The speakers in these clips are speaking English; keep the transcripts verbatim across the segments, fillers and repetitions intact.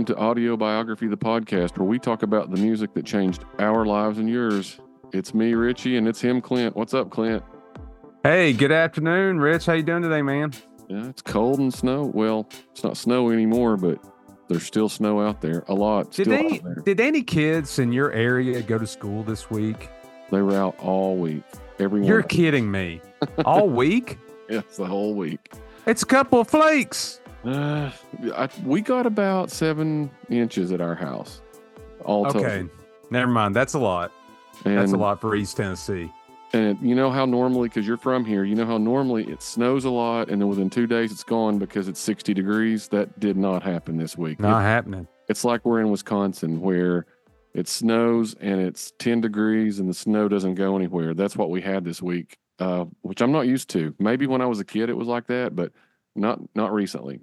welcome to Audio Biography, the podcast, where we talk about the music that changed our lives and yours. It's me, Richie, and it's him, Clint. What's up, Clint? Hey, good afternoon, Rich. How you doing today, man? Yeah, it's cold and snow. Well, it's not snow anymore, but there's still snow out there. A lot. Did still any out there. did any kids in your area go to school this week? They were out all week. Everyone. You're kidding me. All week? Yes, the whole week. It's a couple of flakes. Uh, I, we got about seven inches at our house. All told. Okay, never mind. That's a lot. And, That's a lot for East Tennessee. And you know how normally, because you're from here, you know how normally it snows a lot, and then within two days it's gone because it's sixty degrees. That did not happen this week. Not it, happening. It's like we're in Wisconsin where it snows and it's ten degrees and the snow doesn't go anywhere. That's what we had this week, uh, which I'm not used to. Maybe when I was a kid it was like that, but not not recently.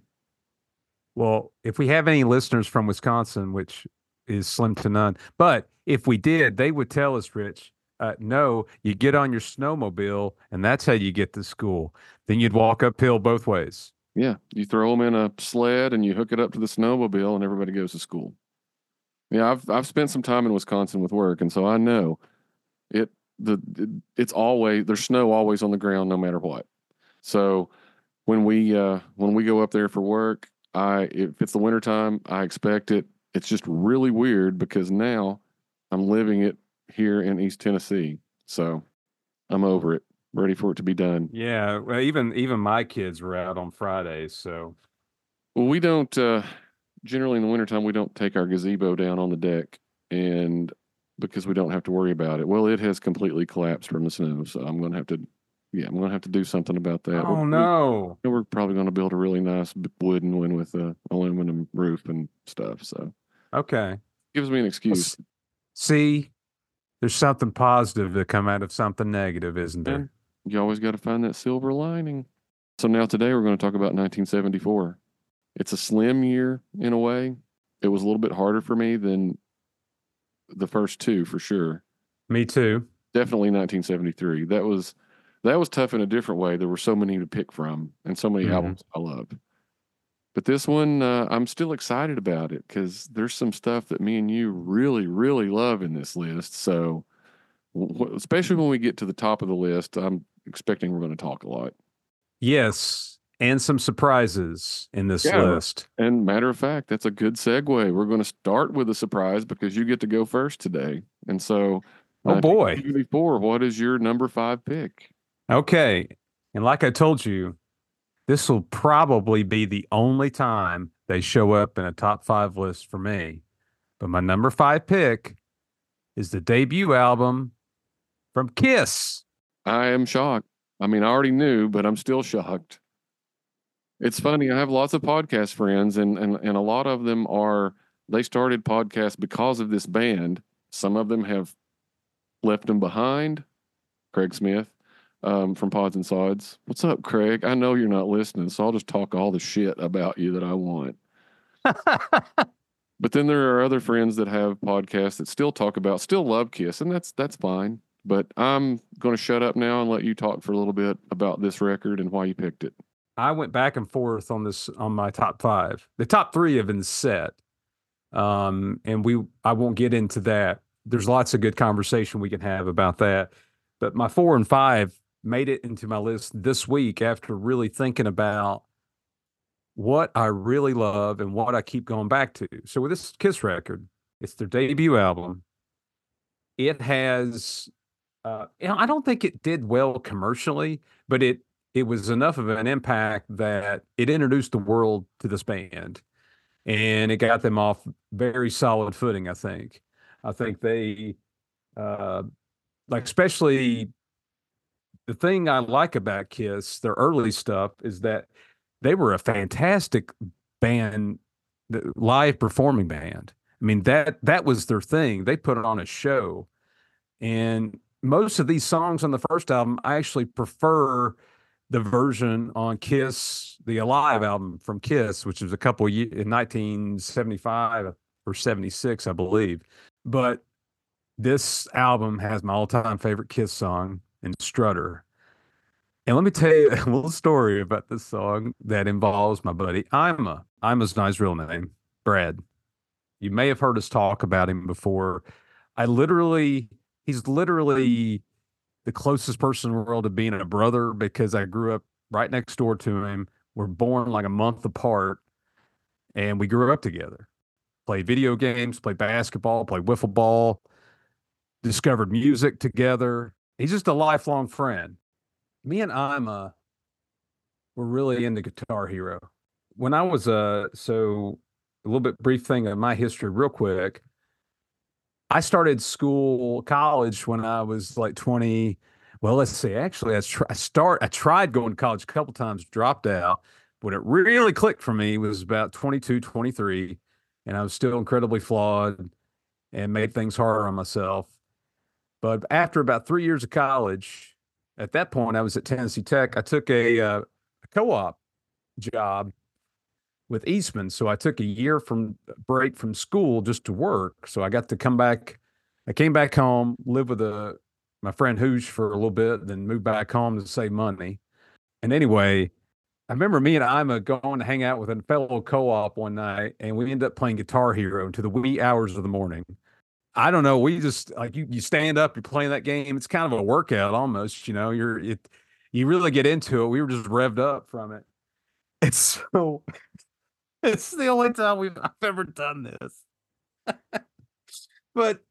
Well, if we have any listeners from Wisconsin, which is slim to none, but if we did, they would tell us, Rich, uh, no, you get on your snowmobile and that's how you get to school. Then you'd walk uphill both ways. Yeah, you throw them in a sled and you hook it up to the snowmobile and everybody goes to school. Yeah, I've I've spent some time in Wisconsin with work, and so I know it. The it, it's always there's snow always on the ground no matter what. So when we uh, when we go up there for work, I if it's the wintertime, I expect it. It's just really weird because now I'm living it here in East Tennessee, so I'm over it, ready for it to be done. Yeah, well, even even my kids were out on Fridays, so. Well, we don't. Uh, Generally in the wintertime, we don't take our gazebo down on the deck, and because we don't have to worry about it. Well, it has completely collapsed from the snow, so I'm going to have to, yeah, I'm going to have to do something about that. Oh, we're, no. We, we're probably going to build a really nice wooden one with a aluminum roof and stuff. So, okay, gives me an excuse. Well, see, there's something positive to come out of something negative, isn't there? And you always got to find that silver lining. So now today we're going to talk about nineteen seventy-four. It's a slim year in a way. It was a little bit harder for me than the first two, for sure. Me too. Definitely nineteen seventy-three. That was that was tough in a different way. There were so many to pick from and so many mm-hmm. albums I love. But this one, uh, I'm still excited about it because there's some stuff that me and you really, really love in this list. So, w- especially when we get to the top of the list, I'm expecting we're going to talk a lot. Yes. And some surprises in this yeah, list. And matter of fact, that's a good segue. We're going to start with a surprise because you get to go first today. And so, oh boy, before, what is your number five pick? Okay. And like I told you, this will probably be the only time they show up in a top five list for me. But my number five pick is the debut album from Kiss. I am shocked. I mean, I already knew, but I'm still shocked. It's funny. I have lots of podcast friends, and, and, and a lot of them are, they started podcasts because of this band. Some of them have left them behind. Craig Smith um, from Pods and Sods. What's up, Craig? I know you're not listening, so I'll just talk all the shit about you that I want. But then there are other friends that have podcasts that still talk about, still love Kiss, and that's that's fine. But I'm going to shut up now and let you talk for a little bit about this record and why you picked it. I went back and forth on this on my top five. The top three have been set, um, and we I won't get into that. There's lots of good conversation we can have about that. But my four and five made it into my list this week after really thinking about what I really love and what I keep going back to. So with this Kiss record, it's their debut album. It has, uh, you know, I don't think it did well commercially, but it. It was enough of an impact that it introduced the world to this band, and it got them off very solid footing. I think, I think they, uh, like, especially the thing I like about Kiss, their early stuff, is that they were a fantastic band, live performing band. I mean, that, that was their thing. They put on a show, and most of these songs on the first album, I actually prefer the version on Kiss, the Alive album from Kiss, which was a couple of years in nineteen seventy-five or seventy-six, I believe. But this album has my all-time favorite Kiss song, and Strutter. And let me tell you a little story about this song that involves my buddy Ima. Ima's not his real name, Brad. You may have heard us talk about him before. I literally, he's literally the closest person in the world to being a brother because I grew up right next door to him. We're born like a month apart, and we grew up together. Played video games, played basketball, played wiffle ball, discovered music together. He's just a lifelong friend. Me and Ima were really into Guitar Hero. When I was uh so a little bit brief thing of my history real quick. I started school, college when I was like twenty. Well, let's see. Actually, I, tr- I start I tried going to college a couple times, dropped out. When it really clicked for me was about twenty-two, twenty-three, and I was still incredibly flawed and made things harder on myself. But after about three years of college, at that point, I was at Tennessee Tech. I took a, uh, a co-op job with Eastman. So I took a year from break from school just to work. So I got to come back. I came back home, live with a my friend Hoosh for a little bit, then moved back home to save money. And anyway, I remember me and Ima going to hang out with a fellow co-op one night, and we ended up playing Guitar Hero into the wee hours of the morning. I don't know. We just like you, you stand up, you're playing that game. It's kind of a workout almost, you know, you're, it, you really get into it. We were just revved up from it. It's so, it's the only time we've I've ever done this. But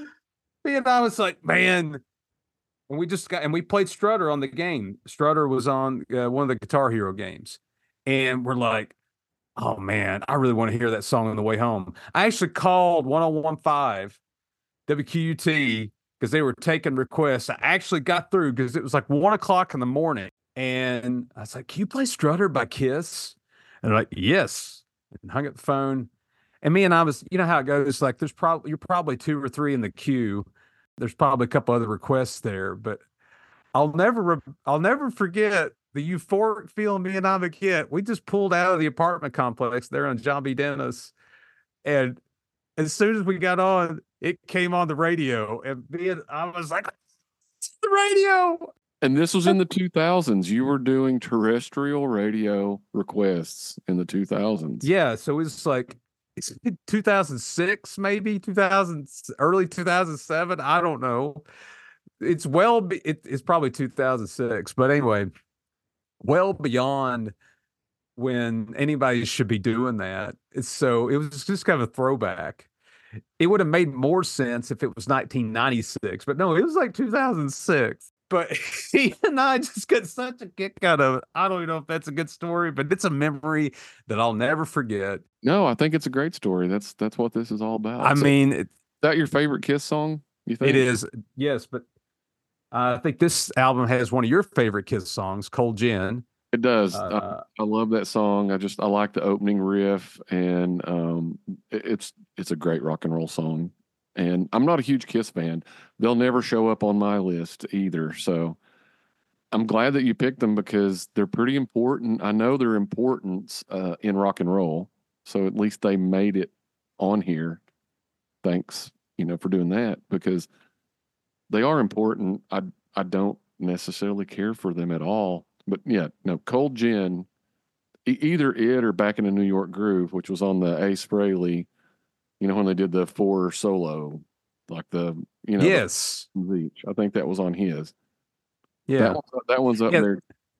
me and I was like, man, and we just got, and we played Strutter on the game. Strutter was on uh, one of the Guitar Hero games. And we're like, oh man, I really want to hear that song on the way home. I actually called ten fifteen W Q U T because they were taking requests. I actually got through because it was like one o'clock in the morning. And I was like, can you play Strutter by Kiss? And they're like, yes. And hung up the phone. And me and I was, you know how it goes. Like there's probably, you're probably two or three in the queue. There's probably a couple other requests there, but I'll never, I'll never forget the euphoric feeling me and I get. We just pulled out of the apartment complex there on John B. Dennis. And as soon as we got on, it came on the radio, and me and I was like, it's the radio. And this was in the two thousands. You were doing terrestrial radio requests in the two thousands. Yeah. So it's like, it's two thousand six, maybe two thousand, early two thousand seven. I don't know. It's well, be, it, it's probably two thousand six, but anyway, well beyond when anybody should be doing that. It's so it was just kind of a throwback. It would have made more sense if it was nineteen ninety-six, but no, it was like two thousand six. But he and I just got such a kick out of it. I don't even know if that's a good story, but it's a memory that I'll never forget. No, I think it's a great story. That's that's what this is all about. I So, mean, it, is that your favorite Kiss song? You think it is, yes, but I think this album has one of your favorite Kiss songs, Cold Gin. It does. Uh, I, I love that song. I just I like the opening riff, and um, it, it's it's a great rock and roll song. And I'm not a huge Kiss fan. They'll never show up on my list either. So I'm glad that you picked them because they're pretty important. I know their importance uh, in rock and roll. So at least they made it on here. Thanks, you know, for doing that because they are important. I I don't necessarily care for them at all. But yeah, no, Cold Gin, e- either it or Back in a New York Groove, which was on the Ace Frehley, you know, when they did the four solo, like the, you know, yes. the, each. I think that was on his. Yeah. That one's, that one's up Yeah. there.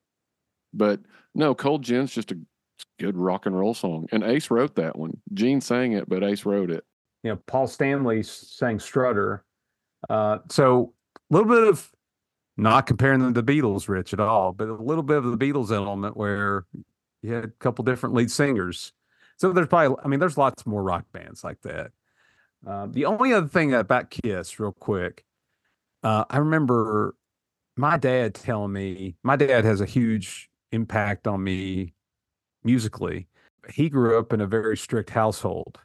But no, Cold Gin's just a good rock and roll song. And Ace wrote that one. Gene sang it, but Ace wrote it. You know, Paul Stanley sang Strutter. Uh, so a little bit of, not comparing them to the Beatles, Rich, at all, but a little bit of the Beatles element where you had a couple different lead singers. So there's probably, I mean, there's lots more rock bands like that. Uh, the only other thing about Kiss, real quick, uh, I remember my dad telling me, my dad has a huge impact on me musically. He grew up in a very strict household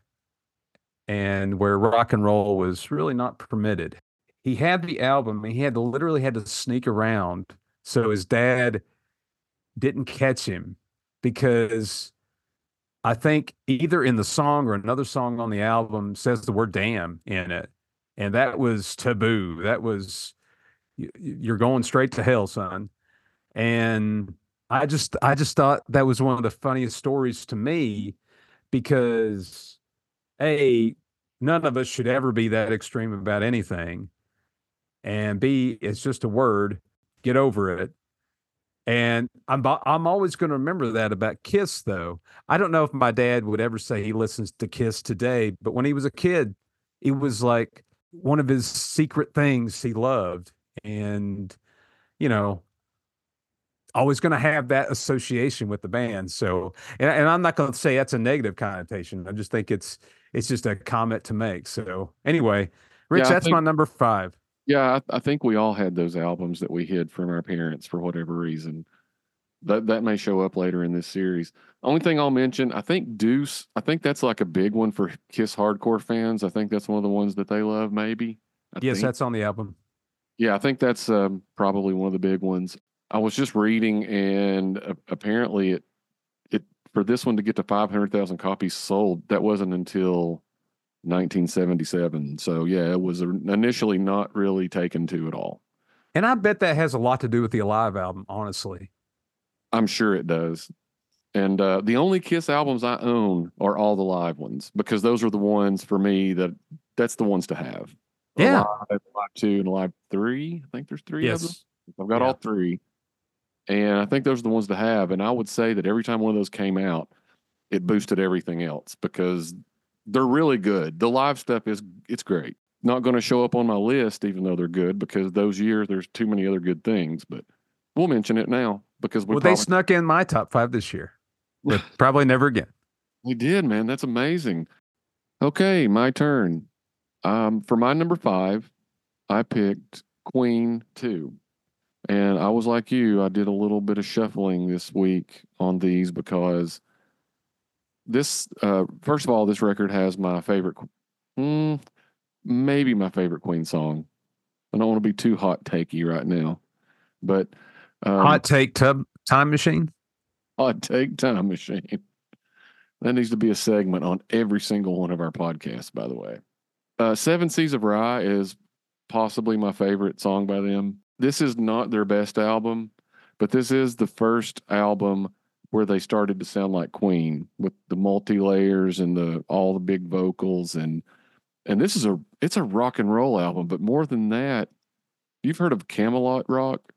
and where rock and roll was really not permitted. He had the album and he had to literally had to sneak around so his dad didn't catch him because I think either in the song or another song on the album says the word damn in it. And that was taboo. That was, you're going straight to hell, son. And I just, I just thought that was one of the funniest stories to me because A, none of us should ever be that extreme about anything. And B, it's just a word. Get over it. And I'm I'm always going to remember that about Kiss, though. I don't know if my dad would ever say he listens to Kiss today, but when he was a kid, it was like one of his secret things he loved. And, you know, always going to have that association with the band. So, and, and I'm not going to say that's a negative connotation. I just think it's it's just a comment to make. So, anyway, Rich, Yeah, I that's my think number five. yeah, I, I think we all had those albums that we hid from our parents for whatever reason. That that may show up later in this series. Only thing I'll mention, I think Deuce, I think that's like a big one for Kiss hardcore fans. I think that's one of the ones that they love, maybe. I Yes, think. that's on the album. Yeah, I think that's um, probably one of the big ones. I was just reading, and uh, apparently, it it for this one to get to five hundred thousand copies sold, that wasn't until nineteen seventy-seven. So yeah, it was initially not really taken to at all. And I bet that has a lot to do with the Alive album, honestly. I'm sure it does. And uh, the only Kiss albums I own are all the live ones because those are the ones for me that that's the ones to have. Yeah. Alive, Alive two, and Alive three. I think there's three of them. Yes. I've got Yeah. all three. And I think those are the ones to have. And I would say that every time one of those came out, it boosted everything else because they're really good. The live stuff is it's great. Not going to show up on my list, even though they're good, because those years there's too many other good things. But we'll mention it now because we Well, probably they snuck in my top five this year, but probably never again. we did, man. That's amazing. Okay, my turn. Um, for my number five, I picked Queen two. And I was like you, I did a little bit of shuffling this week on these because this, uh, first of all, this record has my favorite, mm, maybe my favorite Queen song. I don't want to be too hot takey right now, but um, Hot take tub time machine. Hot Take Time Machine. That needs to be a segment on every single one of our podcasts, by the way. Uh, Seven Seas of Rye is possibly my favorite song by them. This is not their best album, but this is the first album where they started to sound like Queen with the multi layers and the all the big vocals and and this is a it's a rock and roll album, but more than that, you've heard of Camelot rock?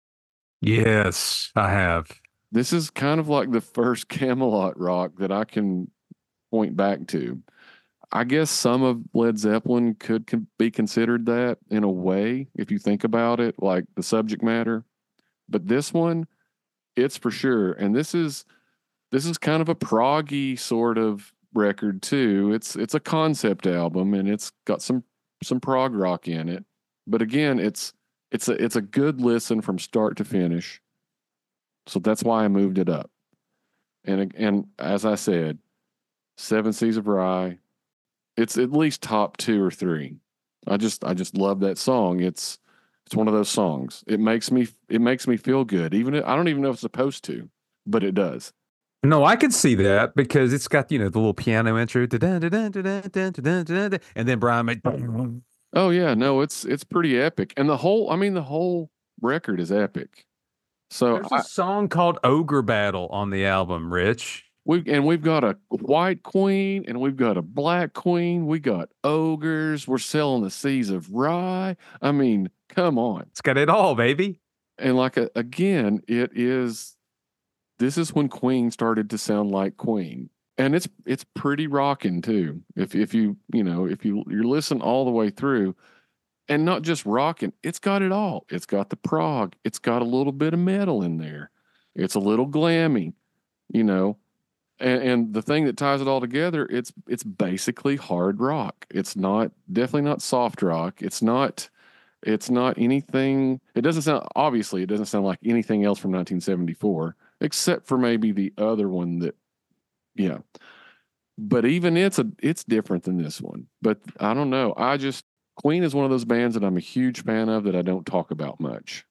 Yes, I have. This is kind of like the first Camelot rock that I can point back to. I guess some of Led Zeppelin could con- be considered that in a way, if you think about it, like the subject matter. But this one, it's for sure. And this is this is kind of a proggy sort of record too. It's it's a concept album and it's got some some prog rock in it. But again, it's it's a it's a good listen from start to finish. So that's why I moved it up. And and as I said, Seven Seas of Rye, it's at least top two or three. I just I just love that song. It's it's one of those songs. It makes me it makes me feel good. Even if, I don't even know if it's supposed to, but it does. No, I could see that because it's got, you know, the little piano intro, da-dun, da-dun, da-dun, da-dun, da-dun, da-dun, and then Brian made. Oh yeah, no, it's it's pretty epic. And the whole I mean the whole record is epic. So There's a I, song called Ogre Battle on the album, Rich. we and we've got a white queen and we've got a black queen. We got ogres. We're selling the seas of rye. I mean, come on. It's got it all, baby. And like a, again, it is. This is when Queen started to sound like Queen, and it's it's pretty rocking too. If if you you know if you you listen all the way through, and not just rocking, it's got it all. It's got the prog. It's got a little bit of metal in there. It's a little glammy, you know. And, and the thing that ties it all together, it's it's basically hard rock. It's not definitely not soft rock. It's not it's not anything. It doesn't sound obviously it doesn't sound like anything else from nineteen seventy-four, except for maybe the other one that, yeah. But even it's a it's different than this one. But I don't know. I just Queen is one of those bands that I'm a huge fan of that I don't talk about much.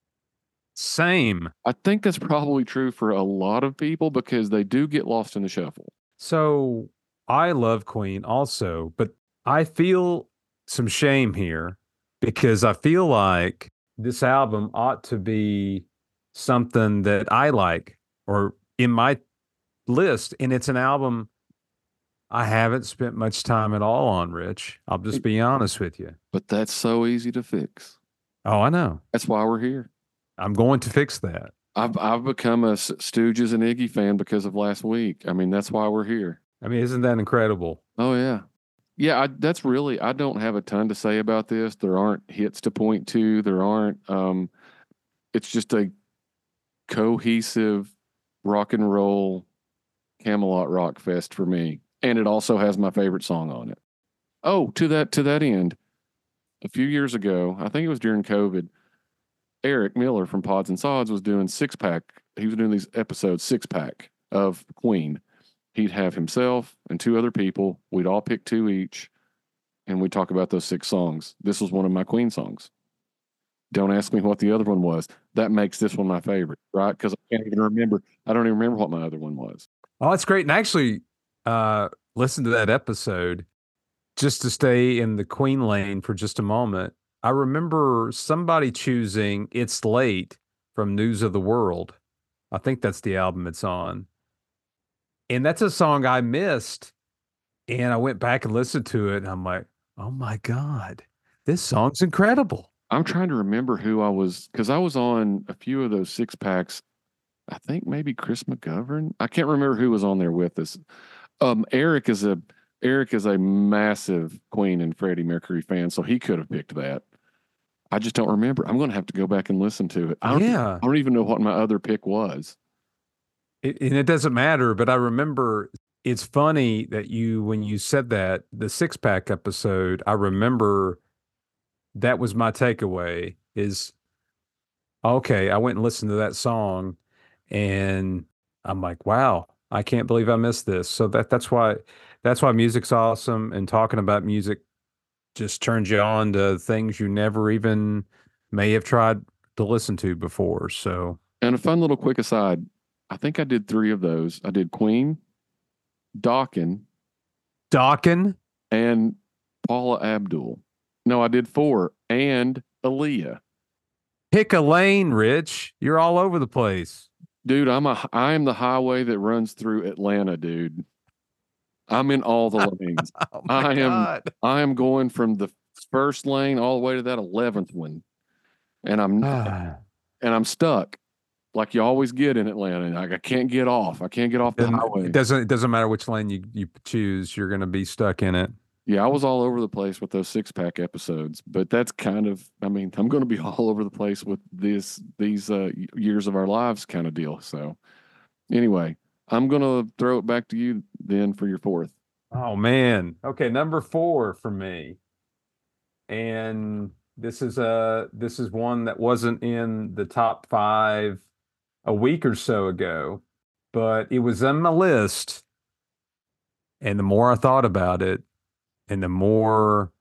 Same. I think that's probably true for a lot of people because they do get lost in the shuffle. So I love Queen also, but I feel some shame here because I feel like this album ought to be something that I like or in my list. And it's an album I haven't spent much time at all on, Rich. I'll just be honest with you. But that's so easy to fix. Oh, I know. That's why we're here. I'm going to fix that. I've I've become a S- Stooges and Iggy fan because of last week. I mean, that's why we're here. I mean, isn't that incredible? Oh yeah. Yeah, I, that's really I don't have a ton to say about this. There aren't hits to point to. There aren't um it's just a cohesive rock and roll Camelot rock fest for me. And it also has my favorite song on it. Oh, to that to that end, a few years ago, I think it was during COVID, Eric Miller from Pods and Sods was doing six pack. He was doing these episodes six pack of Queen. He'd have himself and two other people. We'd all pick two each, and we'd talk about those six songs. This was one of my Queen songs. Don't ask me what the other one was. That makes this one my favorite, right? Because I can't even remember. I don't even remember what my other one was. Oh, that's great. And actually, uh, listen to that episode just to stay in the Queen lane for just a moment. I remember somebody choosing It's Late from News of the World. I think that's the album it's on. And that's a song I missed. And I went back and listened to it. And I'm like, oh my God, this song's incredible. I'm trying to remember who I was, because I was on a few of those six packs. I think maybe Chris McGovern. I can't remember who was on there with us. Um, Eric is a Eric is a massive Queen and Freddie Mercury fan, so he could have picked that. I just don't remember. I'm going to have to go back and listen to it. I don't, Yeah. I don't even know what my other pick was. It, and it doesn't matter, but I remember it's funny that you, when you said that, the six pack episode, I remember that was my takeaway is, okay, I went and listened to that song and I'm like, wow, I can't believe I missed this. So that that's why that's why music's awesome, and talking about music just turns you on to things you never even may have tried to listen to before. So, and a fun little quick aside, I think I did three of those. I did Queen, Dokken, Dokken, and Paula Abdul. No, I did four, and Aaliyah. Pick a lane, Rich. You're all over the place. Dude, I'm a I am the highway that runs through Atlanta, dude. I'm in all the lanes. Oh my I am God. I am going from the first lane all the way to that eleventh one. And I'm and I'm stuck. Like you always get in Atlanta. Like I can't get off. I can't get off the And highway. it doesn't it doesn't matter which lane you, you choose, you're gonna be stuck in it. Yeah, I was all over the place with those six pack episodes, but that's kind of, I mean, I'm going to be all over the place with this, these uh, years of our lives kind of deal. So anyway, I'm going to throw it back to you then for your fourth. Oh man. Okay, number four for me. And this is a this is one that wasn't in the top five a week or so ago, but it was on my list. And the more I thought about it, and the more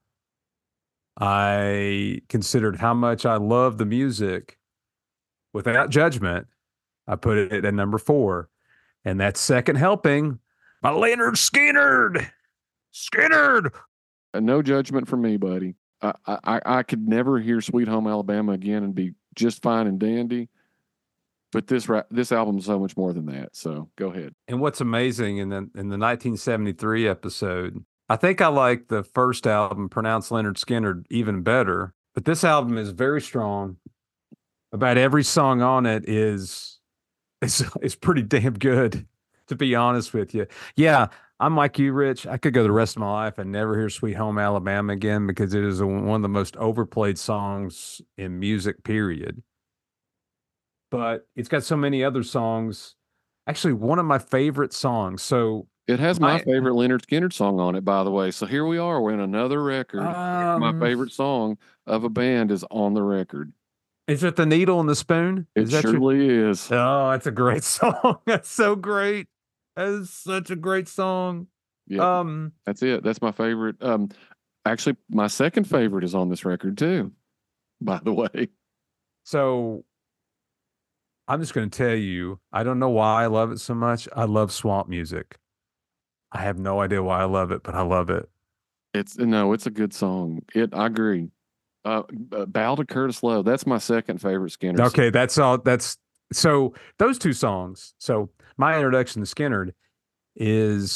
I considered how much I love the music without judgment, I put it at number four. And that's Second Helping by Leonard Skinner. Skinner. And no judgment from me, buddy. I, I, I could never hear Sweet Home Alabama again and be just fine and dandy. But this this album is so much more than that. So go ahead. And what's amazing in the in the nineteen seventy-three episode, I think I like the first album, Pronounced Leonard Skinner, even better. But this album is very strong. About every song on it is is is pretty damn good, to be honest with you. Yeah, I'm like you, Rich. I could go the rest of my life and never hear Sweet Home Alabama again because it is a, one of the most overplayed songs in music, period. But it's got so many other songs. Actually, one of my favorite songs. So it has my, my favorite Leonard Skinner song on it, by the way. So here we are. We're in another record. Um, my favorite song of a band is on the record. Is it The Needle and the Spoon? It is that surely your... is. Oh, that's a great song. That's so great. That is such a great song. Yeah, um, that's it. That's my favorite. Um, actually, my second favorite is on this record too, by the way. So I'm just going to tell you, I don't know why I love it so much. I love swamp music. I have no idea why I love it, but I love it. It's no, it's a good song. It, I agree. Uh, Bow to Curtis Love. That's my second favorite Skinner. Okay, song. that's all. That's so those two songs. So my introduction to Skinner is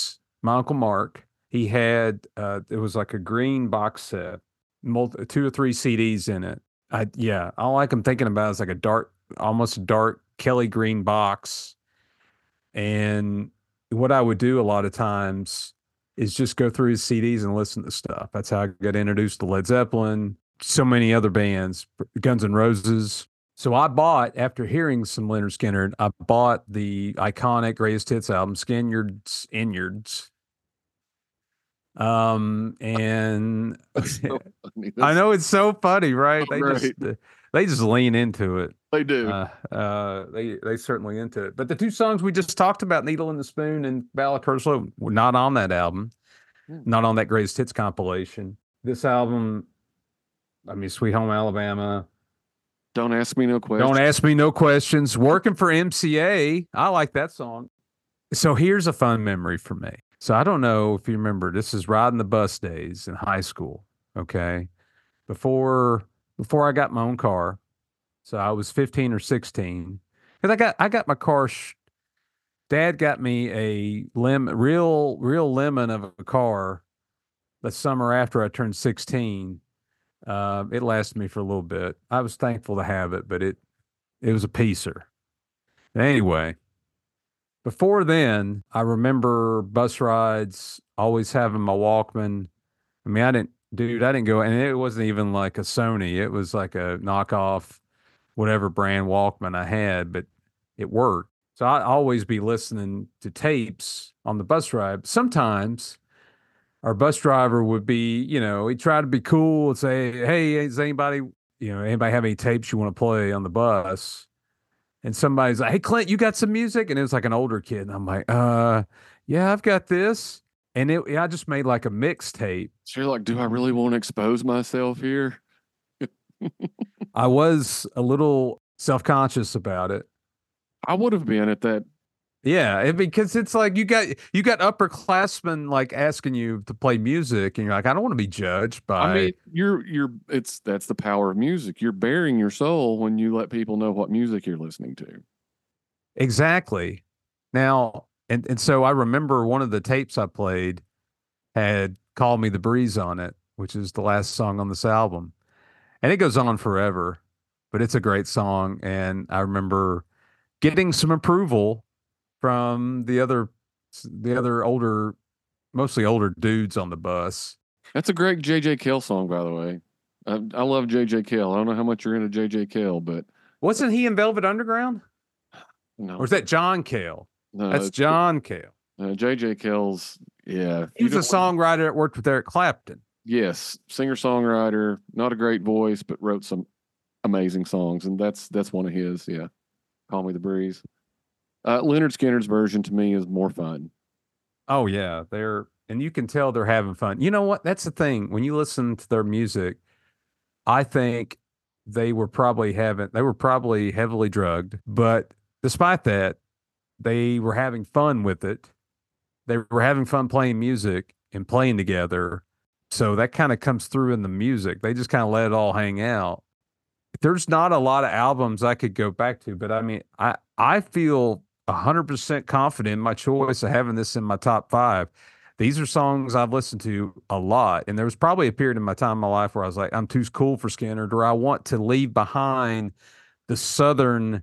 my Uncle Mark, he had, uh, it was like a green box set, multi, two or three C Ds in it. I, yeah, all I can thinking about is like a dark, almost a dark Kelly green box. And what I would do a lot of times is just go through his C Ds and listen to stuff. That's how I got introduced to Led Zeppelin, so many other bands, Guns N' Roses. So I bought, after hearing some Leonard Skinner, I bought the iconic Greatest Hits album, Skinnyards, Inyards. Um, and So funny. I That's know it's so funny, right? They just great. they just lean into it. They do. Uh, uh, they they certainly into it. But the two songs we just talked about, "Needle in the Spoon" and "Ballad of Curtis Lowe," were not on that album, Hmm. not on that Greatest Hits compilation. This album, I mean, "Sweet Home Alabama," Don't ask me no questions. "Don't Ask Me No Questions," "Working for M C A." I like that song. So here's a fun memory for me. So I don't know if you remember, this is riding the bus days in high school. Okay. Before before I got my own car. So I was fifteen or sixteen. Because I got I got my car. Sh- Dad got me a lim real real lemon of a car the summer after I turned sixteen. Uh, it lasted me for a little bit. I was thankful to have it, but it it was a piecer. Anyway, before then, I remember bus rides, always having my Walkman. I mean, I didn't, dude, I didn't go, and it wasn't even like a Sony. It was like a knockoff, whatever brand Walkman I had, but it worked. So I'd always be listening to tapes on the bus ride. Sometimes our bus driver would be, you know, he'd try to be cool and say, "Hey, is anybody, you know, anybody have any tapes you want to play on the bus?" And somebody's like, "Hey, Clint, you got some music?" And it was like an older kid. And I'm like, uh, yeah, I've got this. And it, I just made like a mixtape. So you're like, do I really want to expose myself here? I was a little self-conscious about it. I would have been at that. Yeah, it, because it's like you got you got upperclassmen like asking you to play music, and you're like, I don't want to be judged by. I mean, you're you're it's that's the power of music. You're bearing your soul when you let people know what music you're listening to. Exactly. Now, and and so I remember one of the tapes I played had "Call Me the Breeze" on it, which is the last song on this album. And it goes on forever, but it's a great song. And I remember getting some approval from the other the other older, mostly older dudes on the bus. That's a great J J. Cale song, by the way. I, I love J J. Cale. I don't know how much you're into J J. Cale, but Wasn't he in Velvet Underground? no, Or is that John Cale? no, That's it's- John Cale. uh, J J. Cale's yeah. if He you was a don't like- songwriter that worked with Eric Clapton. Yes, singer songwriter, not a great voice, but wrote some amazing songs, and that's that's one of his. Yeah, "Call Me the Breeze." Uh, Leonard Skinner's version to me is more fun. Oh yeah, they're and you can tell they're having fun. You know what? That's the thing. When you listen to their music, I think they were probably having they were probably heavily drugged, but despite that, they were having fun with it. They were having fun playing music and playing together. So that kind of comes through in the music. They just kind of let it all hang out. There's not a lot of albums I could go back to, but I mean, I I feel one hundred percent confident in my choice of having this in my top five. These are songs I've listened to a lot. And there was probably a period in my time in my life where I was like, I'm too cool for Skinner, or I want to leave behind the Southern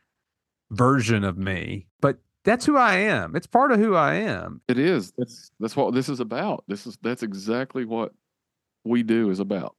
version of me. But that's who I am. It's part of who I am. It is. That's that's what this is about. This is that's exactly what we do is about.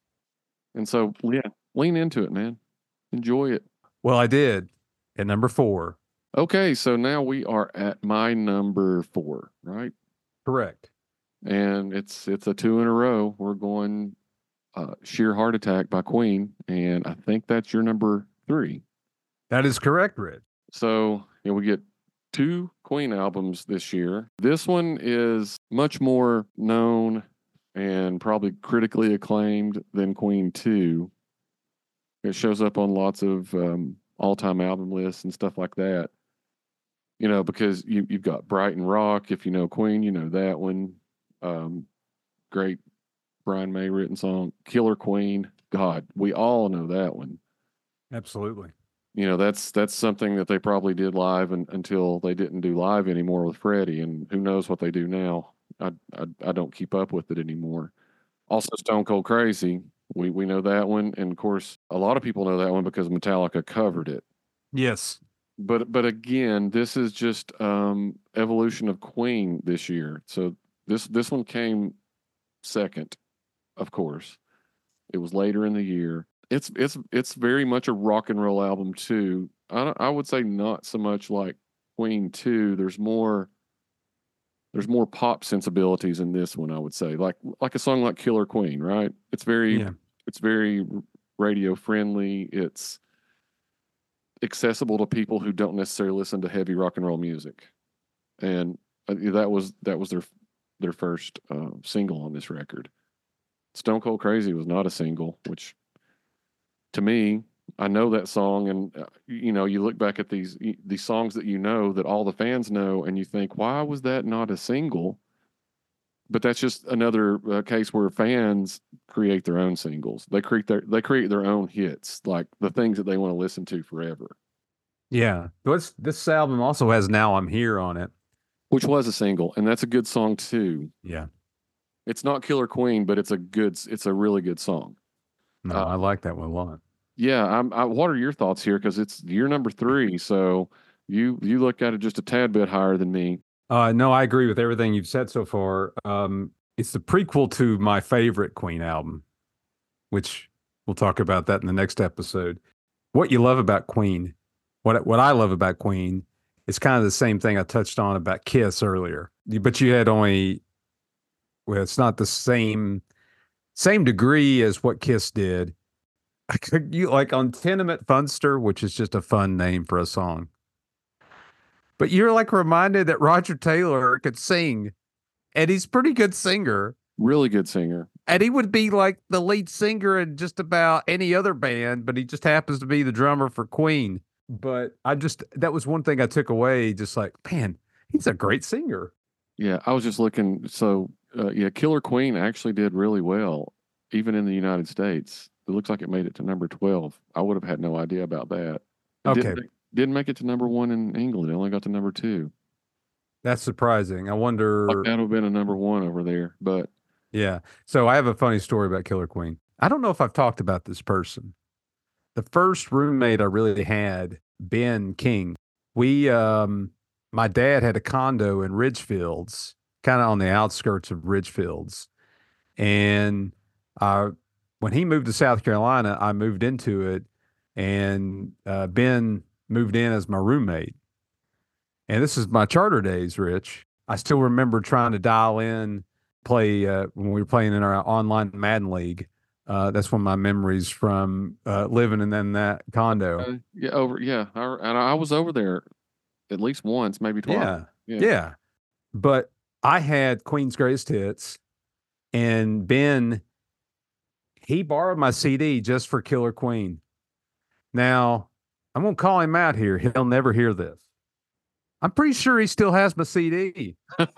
And so, yeah, lean into it, man. Enjoy it. Well, I did at number four. Okay, so now we are at my number four, right? Correct. And it's it's a two in a row. We're going uh, "Sheer Heart Attack" by Queen, and I think that's your number three. That is correct, Red. So yeah, we get two Queen albums this year. This one is much more known and probably critically acclaimed than Queen two. It shows up on lots of um, all-time album lists and stuff like that. You know, because you, you've got Brighton Rock. If you know Queen, you know that one. Um, great Brian May written song. Killer Queen. God, we all know that one. Absolutely. You know, that's that's something that they probably did live and, until they didn't do live anymore with Freddie, and who knows what they do now. I, I I don't keep up with it anymore. Also, Stone Cold Crazy, we we know that one, and of course, a lot of people know that one because Metallica covered it. Yes. But but again, this is just um, evolution of Queen this year. So this this one came second, of course. It was later in the year. It's it's it's very much a rock and roll album too. I don't- I would say not so much like Queen two. There's more there's more pop sensibilities in this one. I would say like like a song like Killer Queen, right? It's very Yeah. it's very radio friendly. It's accessible to people who don't necessarily listen to heavy rock and roll music, and uh, that was that was their their first uh, single on this record. Stone Cold Crazy was not a single, which to me, I know that song, and uh, you know, you look back at these these songs that you know that all the fans know, and you think, why was that not a single? But that's just another uh, case where fans create their own singles. They create their they create their own hits, like the things that they want to listen to forever. Yeah. What's this album also has Now I'm Here on it. Which was a single, and that's a good song too. Yeah. It's not Killer Queen, but it's a good, it's a really good song. No, Uh, I like that one a lot. yeah, I'm, I, what are your thoughts here? Because it's year number three, so you you look at it just a tad bit higher than me. Uh, no, I agree with everything you've said so far. Um, it's the prequel to my favorite Queen album, which we'll talk about that in the next episode. What you love about Queen, what what I love about Queen, is kind of the same thing I touched on about Kiss earlier. But you had only, well, it's not the same same degree as what Kiss did. You like on Tenement Funster, which is just a fun name for a song. But you're like reminded that Roger Taylor could sing, and he's a pretty good singer. Really good singer. And he would be like the lead singer in just about any other band, but he just happens to be the drummer for Queen. But I just, that was one thing I took away, just like, man, he's a great singer. Yeah, I was just looking. So, uh, yeah, Killer Queen actually did really well, even in the United States. It looks like it made it to number twelve. I would have had no idea about that. It Okay. Didn't, didn't make it to number one in England. It only got to number two. That's surprising. I wonder. Like that would have been a number one over there. But Yeah. So I have a funny story about Killer Queen. I don't know if I've talked about this person. The first roommate I really had, Ben King, we, um, my dad had a condo in Ridgefields, kind of on the outskirts of Ridgefields. And uh, when he moved to South Carolina, I moved into it, and uh, Ben moved in as my roommate. And this is my charter days, Rich. I still remember trying to dial in, play uh, when we were playing in our online Madden League. Uh, that's one of my memories from uh, living in then that condo. uh, yeah, over yeah, I, and I was over there at least once, maybe twice. Yeah, Yeah. yeah. But I had Queen's Greatest Hits, and Ben, he borrowed my C D just for Killer Queen. Now, I'm going to call him out here. He'll never hear this. I'm pretty sure he still has my C D.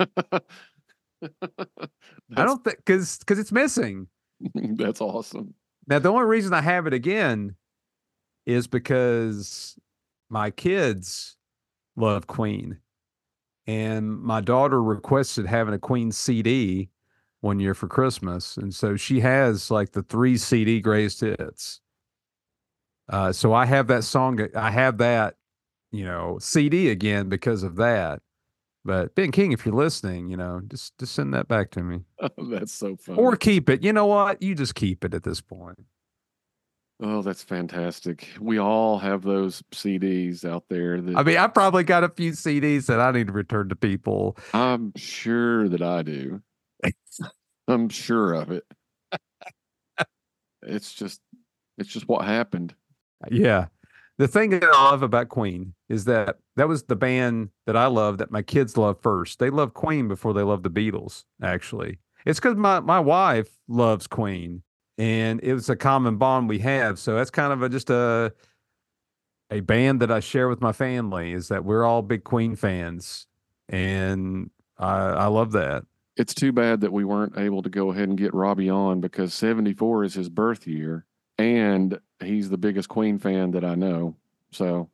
I don't think, because because it's missing. That's awesome. Now, the only reason I have it again is because my kids love Queen. And my daughter requested having a Queen C D one year for Christmas. And so she has like the three C D greatest hits. Uh, so I have that song, I have that, you know, C D again because of that. But Ben King, if you're listening, you know, just just send that back to me. That's so funny. Or keep it. You know what? You just keep it at this point. Oh, that's fantastic. We all have those C Ds out there that I mean, I probably got a few C Ds that I need to return to people. I'm sure that I do. I'm sure of it. It's just it's just what happened. Yeah. The thing that I love about Queen is that that was the band that I love that my kids love first. They love Queen before they love the Beatles, actually. It's because my, my wife loves Queen, and it was a common bond we have. So that's kind of a, just a a band that I share with my family, is that we're all big Queen fans, and I, I love that. It's too bad that we weren't able to go ahead and get Robbie on, because seventy-four is his birth year, and he's the biggest Queen fan that I know. So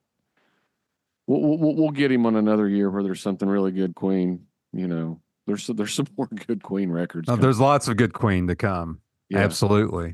we'll, we'll we'll get him on another year where there's something really good Queen. You know, there's there's some more good Queen records No, coming. there's lots of good Queen to come. Yeah. Absolutely.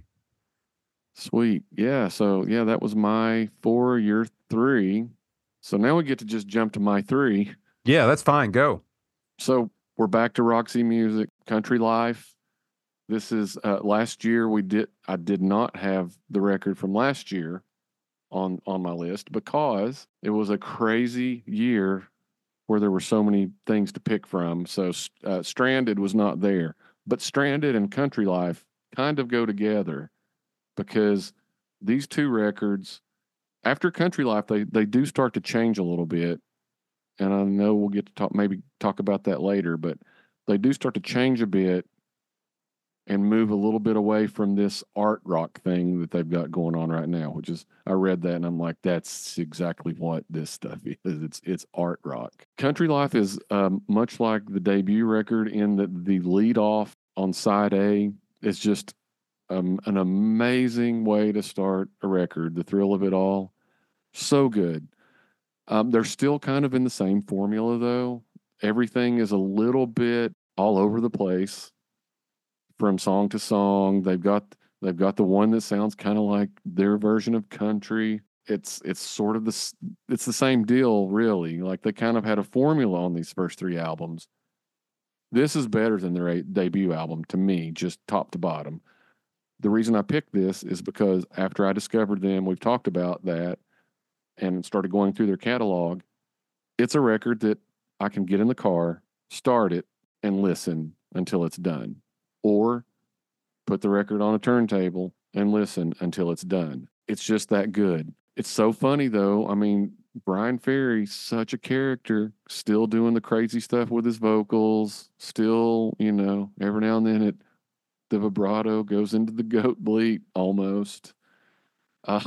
Sweet. Yeah. So yeah, that was my four, your three. So now we get to just jump to my three. Yeah, that's fine. Go. So we're back to Roxy Music, Country Life. This is uh, last year we did I did not have the record from last year on on my list because it was a crazy year where there were so many things to pick from. So uh, Stranded was not there, but Stranded and Country Life kind of go together because these two records, after Country Life, they they do start to change a little bit, and I know we'll get to talk maybe talk about that later, but they do start to change a bit and move a little bit away from this art rock thing that they've got going on right now, which is I read that and I'm like, that's exactly what this stuff is. It's it's art rock. Country Life is um, much like the debut record in that the lead off on side A is just um, an amazing way to start a record. The thrill of it all, so good. Um, they're still kind of in the same formula though. Everything is a little bit all over the place from song to song. They've got they've got the one that sounds kind of like their version of country. It's it's sort of the it's the same deal, really. Like they kind of had a formula on these first three albums. This is better than their debut album to me, just top to bottom. The reason I picked this is because after I discovered them, we've talked about that and started going through their catalog. It's a record that I can get in the car, start it, and listen until it's done. Or put the record on a turntable and listen until it's done. It's just that good. It's so funny, though. I mean, Brian Ferry, such a character, still doing the crazy stuff with his vocals, still, you know, every now and then it, the vibrato goes into the goat bleat almost. Uh,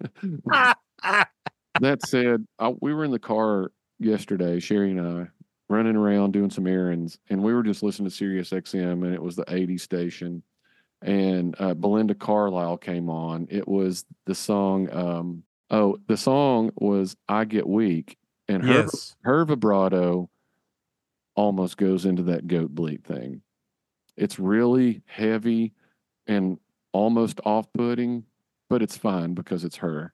that said, I, we were in the car yesterday, Sherry and I, running around doing some errands, and we were just listening to Sirius X M, and it was the eighties station, and uh, Belinda Carlisle came on. It was the song. Um, oh, the song was "I Get Weak," and her Yes. her vibrato almost goes into that goat bleat thing. It's really heavy and almost off-putting, but it's fine because it's her.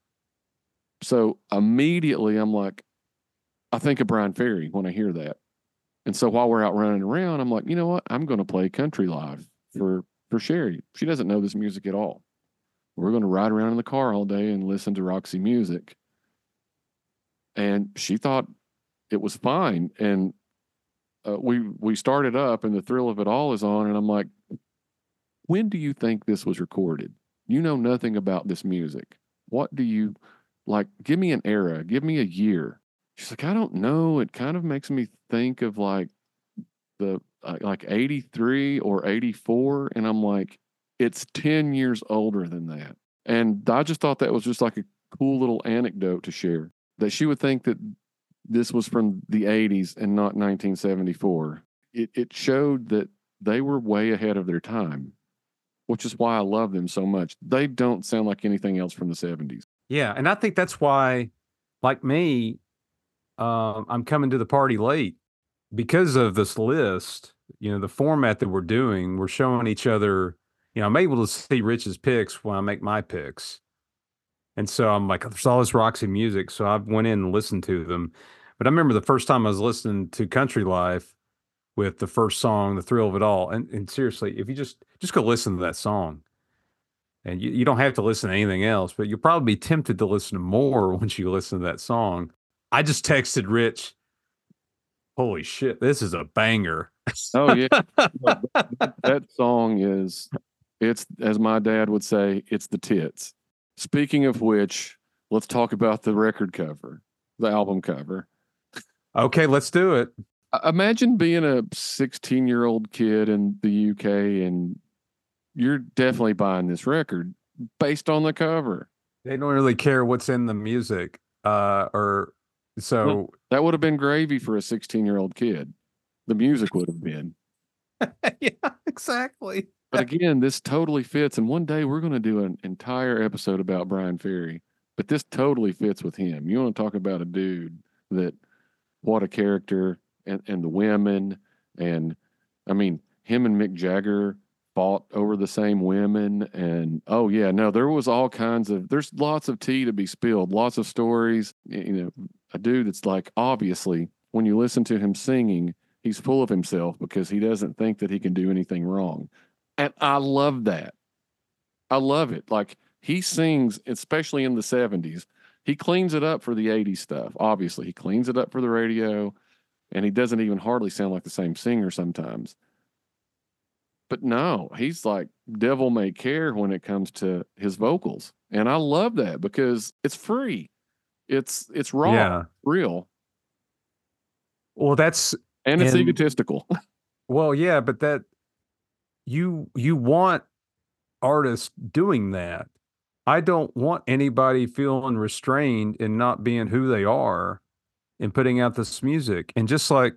So immediately I'm like, I think of Brian Ferry when I hear that. And so while we're out running around, I'm like, you know what? I'm going to play Country Live for, for Sherry. She doesn't know this music at all. We're going to ride around in the car all day and listen to Roxy Music. And she thought it was fine. And uh, we we started up and the thrill of it all is on. And I'm like, when do you think this was recorded? You know nothing about this music. What do you, like, give me an era. Give me a year. She's like, I don't know. It kind of makes me think of like the uh, like eighty-three or eighty-four. And I'm like, it's ten years older than that. And I just thought that was just like a cool little anecdote to share, that she would think that this was from the eighties and not nineteen seventy-four. It, it showed that they were way ahead of their time, which is why I love them so much. They don't sound like anything else from the seventies. Yeah. And I think that's why, like me, Um, I'm coming to the party late because of this list. You know, the format that we're doing, we're showing each other, you know, I'm able to see Rich's picks when I make my picks. And so I'm like, there's all this Roxy Music. So I went in and listened to them. But I remember the first time I was listening to Country Life with the first song, The Thrill of It All. And, and seriously, if you just, just go listen to that song, and you, you don't have to listen to anything else, but you'll probably be tempted to listen to more once you listen to that song. I just texted Rich, holy shit, this is a banger. Oh, yeah. that, that song is, it's, as my dad would say, it's the tits. Speaking of which, let's talk about the record cover, the album cover. Okay, let's do it. Imagine being a sixteen-year-old kid in the U K and you're definitely buying this record based on the cover. They don't really care what's in the music. Uh, or so no, that would have been gravy for a sixteen-year-old kid. The music would have been. Yeah, exactly. But again, this totally fits. And one day we're going to do an entire episode about Brian Ferry. but this totally fits with him. You want to talk about a dude that, what a character, and, and the women. And I mean, him and Mick Jagger fought over the same women. And oh, yeah, no, there was all kinds of, there's lots of tea to be spilled, lots of stories. You know, a dude that's like, obviously, when you listen to him singing, he's full of himself because he doesn't think that he can do anything wrong. And I love that. I love it. Like, he sings, especially in the seventies, he cleans it up for the eighties stuff. Obviously, he cleans it up for the radio, and he doesn't even hardly sound like the same singer sometimes. But no, he's like devil may care when it comes to his vocals. And I love that because it's free. It's it's raw, Yeah. real, Well, that's and it's and egotistical. well, yeah, but that you you want artists doing that. I don't want anybody feeling restrained and not being who they are and putting out this music. And just like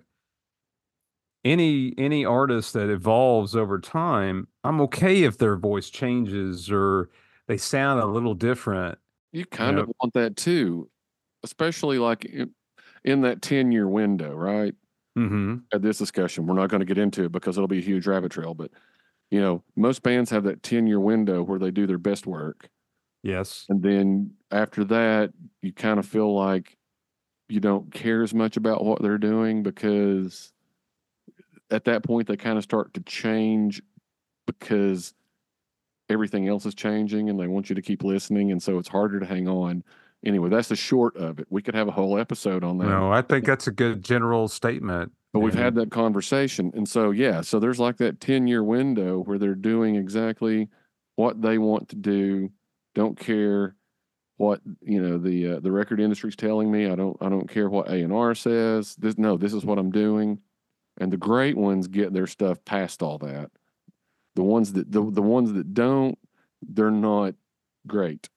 any any artist that evolves over time, I'm okay if their voice changes or they sound a little different. You You kind know, of want that too, especially like in, in that ten year window, right? hmm At this discussion, we're not going to get into it because it'll be a huge rabbit trail, but you know, most bands have that ten year window where they do their best work. Yes. And then after that, you kind of feel like you don't care as much about what they're doing because at that point they kind of start to change because everything else is changing and they want you to keep listening. And so it's harder to hang on. Anyway, that's the short of it. We could have a whole episode on that. No, I think that's a good general statement. But we've And had that conversation. And so, yeah, so there's like that ten year window where they're doing exactly what they want to do, don't care what, you know, the uh, the record industry's telling me. I don't I don't care what A and R says. This no, this is what I'm doing. And the great ones get their stuff past all that. The ones that the, the ones that don't, they're not great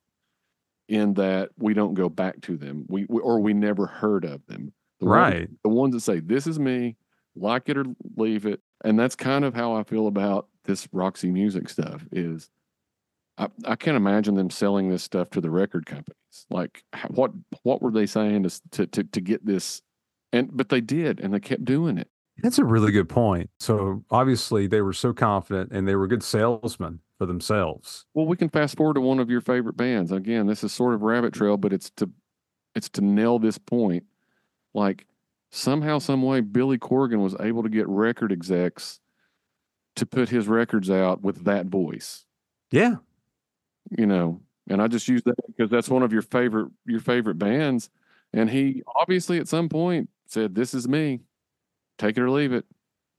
in that we don't go back to them. We, we or we never heard of them. The right. Ones, the ones that say, this is me, like it or leave it. And that's kind of how I feel about this Roxy Music stuff is I, I can't imagine them selling this stuff to the record companies. Like what what were they saying to, to, to, to get this? And but they did, and they kept doing it. That's a really good point. So obviously they were so confident and they were good salesmen for themselves. Well, we can fast forward to one of your favorite bands. Again, this is sort of rabbit trail, but it's to it's to nail this point. Like somehow, some way, Billy Corgan was able to get record execs to put his records out with that voice. Yeah. You know, and I just use that because that's one of your favorite your favorite bands. And he obviously at some point said, "This is me. Take it or leave it."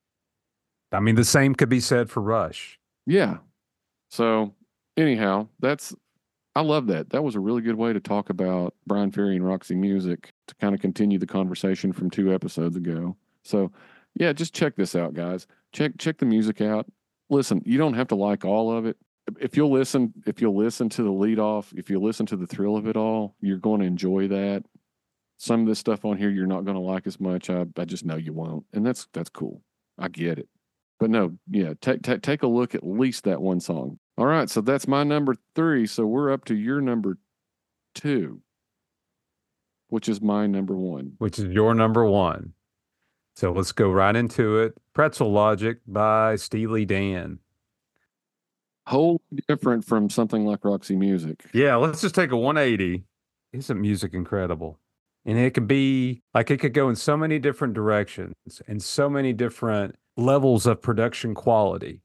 I mean, the same could be said for Rush. Yeah. So anyhow, that's I love that. That was a really good way to talk about Bryan Ferry and Roxy Music to kind of continue the conversation from two episodes ago. So yeah, just check this out, guys. Check check the music out. Listen, you don't have to like all of it. If you'll listen, if you'll listen to the lead off, if you listen to the thrill of it all, you're going to enjoy that. Some of this stuff on here you're not going to like as much. I, I just know you won't. And that's that's cool. I get it. But no, yeah, take take take a look at least that one song. All right, so that's my number three. So we're up to your number two, which is my number one. Which is your number one. So let's go right into it. Pretzel Logic by Steely Dan. Wholly different from something like Roxy Music. Yeah, let's just take a one eighty. Isn't music incredible? And it could be like it could go in so many different directions and so many different levels of production quality.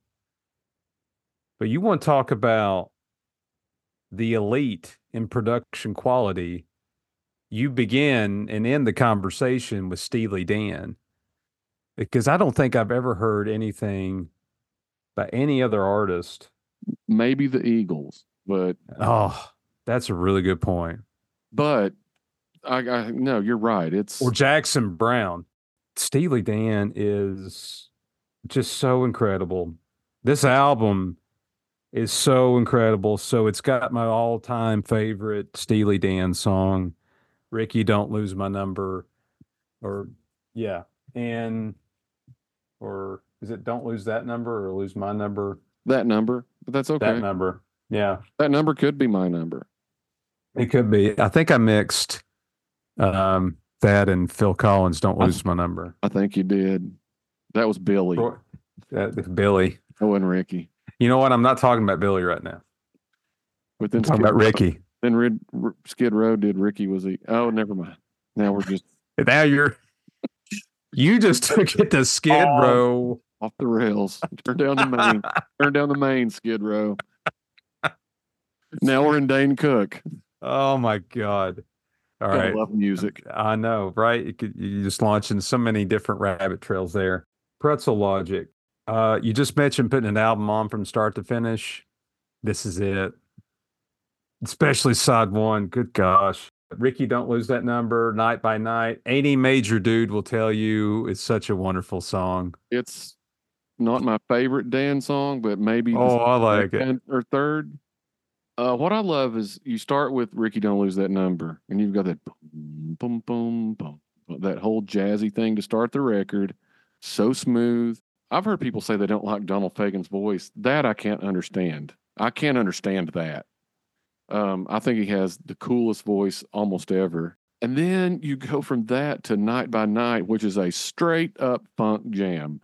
But you want to talk about the elite in production quality, you begin and end the conversation with Steely Dan. Because I don't think I've ever heard anything by any other artist. Maybe the Eagles, but Oh, that's a really good point. but I, I no, you're right. It's Or Jackson Brown. Steely Dan is just so incredible. This album is so incredible. So it's got my all-time favorite Steely Dan song, Ricky, Don't Lose My Number. Or yeah. And or is it Don't Lose That Number or Lose My Number? that number, but that's okay. That number. Yeah. That number could be my number. It could be. I think I mixed um, that and Phil Collins. Don't I, lose my number. I think you did. That was Billy. Troy- That, Billy. That wasn't Ricky. You know what? I'm not talking about Billy right now. But I'm then talking Skid about Row, Ricky. then Rid, R- Skid Row did Ricky was he? Oh, never mind. Now we're just Now you're you just took it to Skid Oh. Row. off the rails. Turn down the main. Turn down the main, Skid Row. Now we're in Dane Cook. Oh my God. All Gotta right. love music. I know, right? You could you just launching so many different rabbit trails there. Pretzel Logic. Uh, you just mentioned putting an album on from start to finish. This is it. Especially side one. Good gosh. Ricky, don't lose that number. Night by Night. Any major dude will tell you it's such a wonderful song. It's not my favorite Dan song, but maybe the Oh, I like it. second or third. Uh, what I love is you start with Ricky, don't lose that number, and you've got that boom, boom, boom, boom, that whole jazzy thing to start the record. So smooth. I've heard people say they don't like Donald Fagen's voice. That I can't understand. I can't understand that. Um, I think he has the coolest voice almost ever. And then you go from that to Night by Night, which is a straight up funk jam.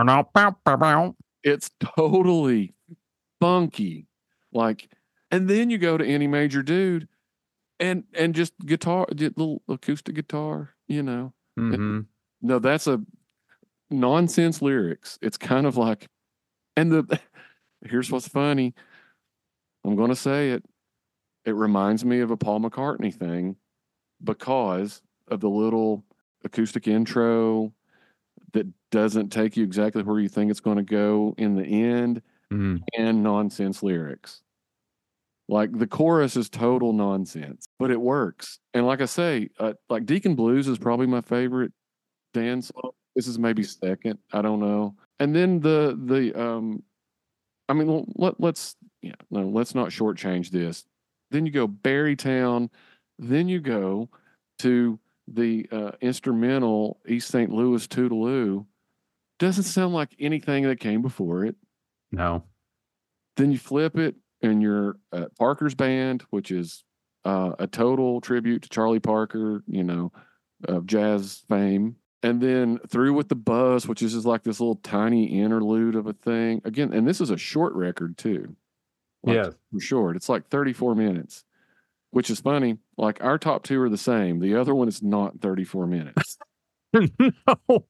It's totally funky. Like, and then you go to Any Major Dude and and just guitar, just little acoustic guitar, you know. Mm-hmm. No, that's a nonsense lyrics. It's kind of like, and the here's what's funny. I'm going to say it. It reminds me of a Paul McCartney thing because of the little acoustic intro that doesn't take you exactly where you think it's going to go in the end, Mm-hmm. and nonsense lyrics. Like the chorus is total nonsense, but it works. And like I say, uh, like Deacon Blues is probably my favorite Dan song. This is maybe second. I don't know. And then the the um, I mean, let let's yeah no let's not shortchange this. Then you go Barrytown, then you go to the uh, instrumental East Saint Louis Toodaloo. Doesn't sound like anything that came before it. No. Then you flip it and you're at Parker's Band, which is uh, a total tribute to Charlie Parker, you know, of jazz fame. And then Through with the Buzz, which is just like this little tiny interlude of a thing. Again, and this is a short record too. Like, Yeah. for short. It's like thirty-four minutes, which is funny. Like our top two are the same. The other one is not thirty-four minutes. No.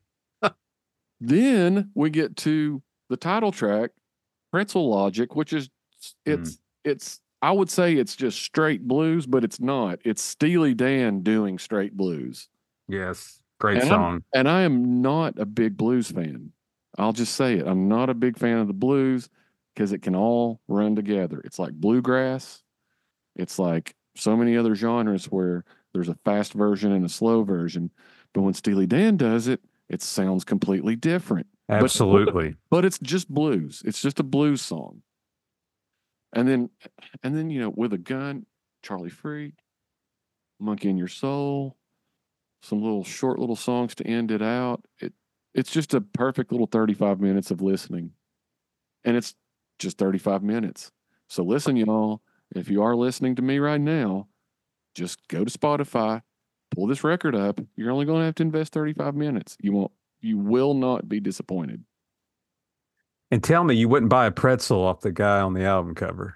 Then we get to the title track, Pretzel Logic, which is it's mm. it's I would say it's just straight blues, but it's not. It's Steely Dan doing straight blues. Yes. Great and song. I'm, and I am not a big blues fan. I'll just say it. I'm not a big fan of the blues because it can all run together. It's like bluegrass. It's like so many other genres where there's a fast version and a slow version. But when Steely Dan does it, it sounds completely different. Absolutely. But, but it's just blues. It's just a blues song. And then, and then, you know, With a Gun, Charlie Freak, Monkey in Your Soul, some little short little songs to end it out. It it's just a perfect little thirty-five minutes of listening. And it's just thirty-five minutes. So listen, y'all, if you are listening to me right now, just go to Spotify, pull this record up. You're only going to have to invest thirty-five minutes. You won't you will not be disappointed. And tell me you wouldn't buy a pretzel off the guy on the album cover.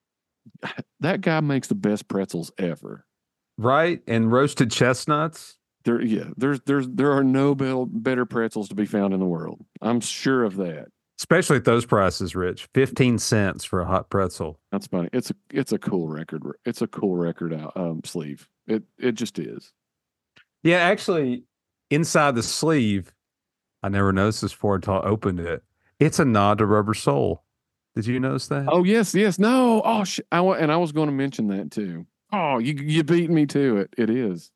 That guy makes the best pretzels ever. Right? And roasted chestnuts. There, yeah, there's, there's, there are no better pretzels to be found in the world. I'm sure of that. Especially at those prices, Rich. fifteen cents for a hot pretzel. That's funny. It's a, it's a cool record. It's a cool record out, um, sleeve. It, it just is. Yeah, actually, inside the sleeve, I never noticed this before until I opened it. It's a nod to Rubber Soul. Did you notice that? Oh, yes, yes. No. Oh, sh- I, and I was going to mention that too. Oh, you, you beat me to it. It is.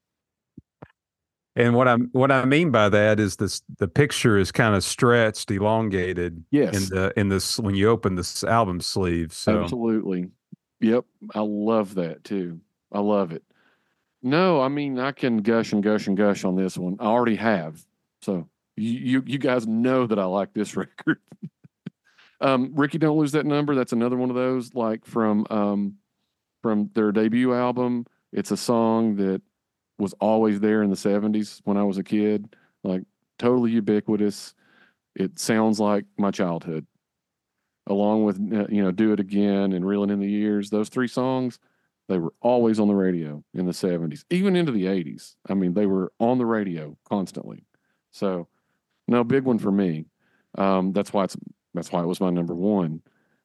And what I what I mean by that is this: the picture is kind of stretched, elongated. Yes. In the in this when you open this album sleeve. So absolutely. Yep. I love that too. I love it. No, I mean I can gush and gush and gush on this one. I already have. So you you, you guys know that I like this record. um, Ricky, Don't Lose That Number. That's another one of those, like from um, from their debut album. It's a song that was always there in the seventies when I was a kid, like totally ubiquitous. It sounds like my childhood, along with, uh, you know, Do It Again and Reeling in the Years. Those three songs, they were always on the radio in the seventies, even into the eighties. I mean, they were on the radio constantly. So, no, big one for me. Um, that's why it's that's why it was my number one.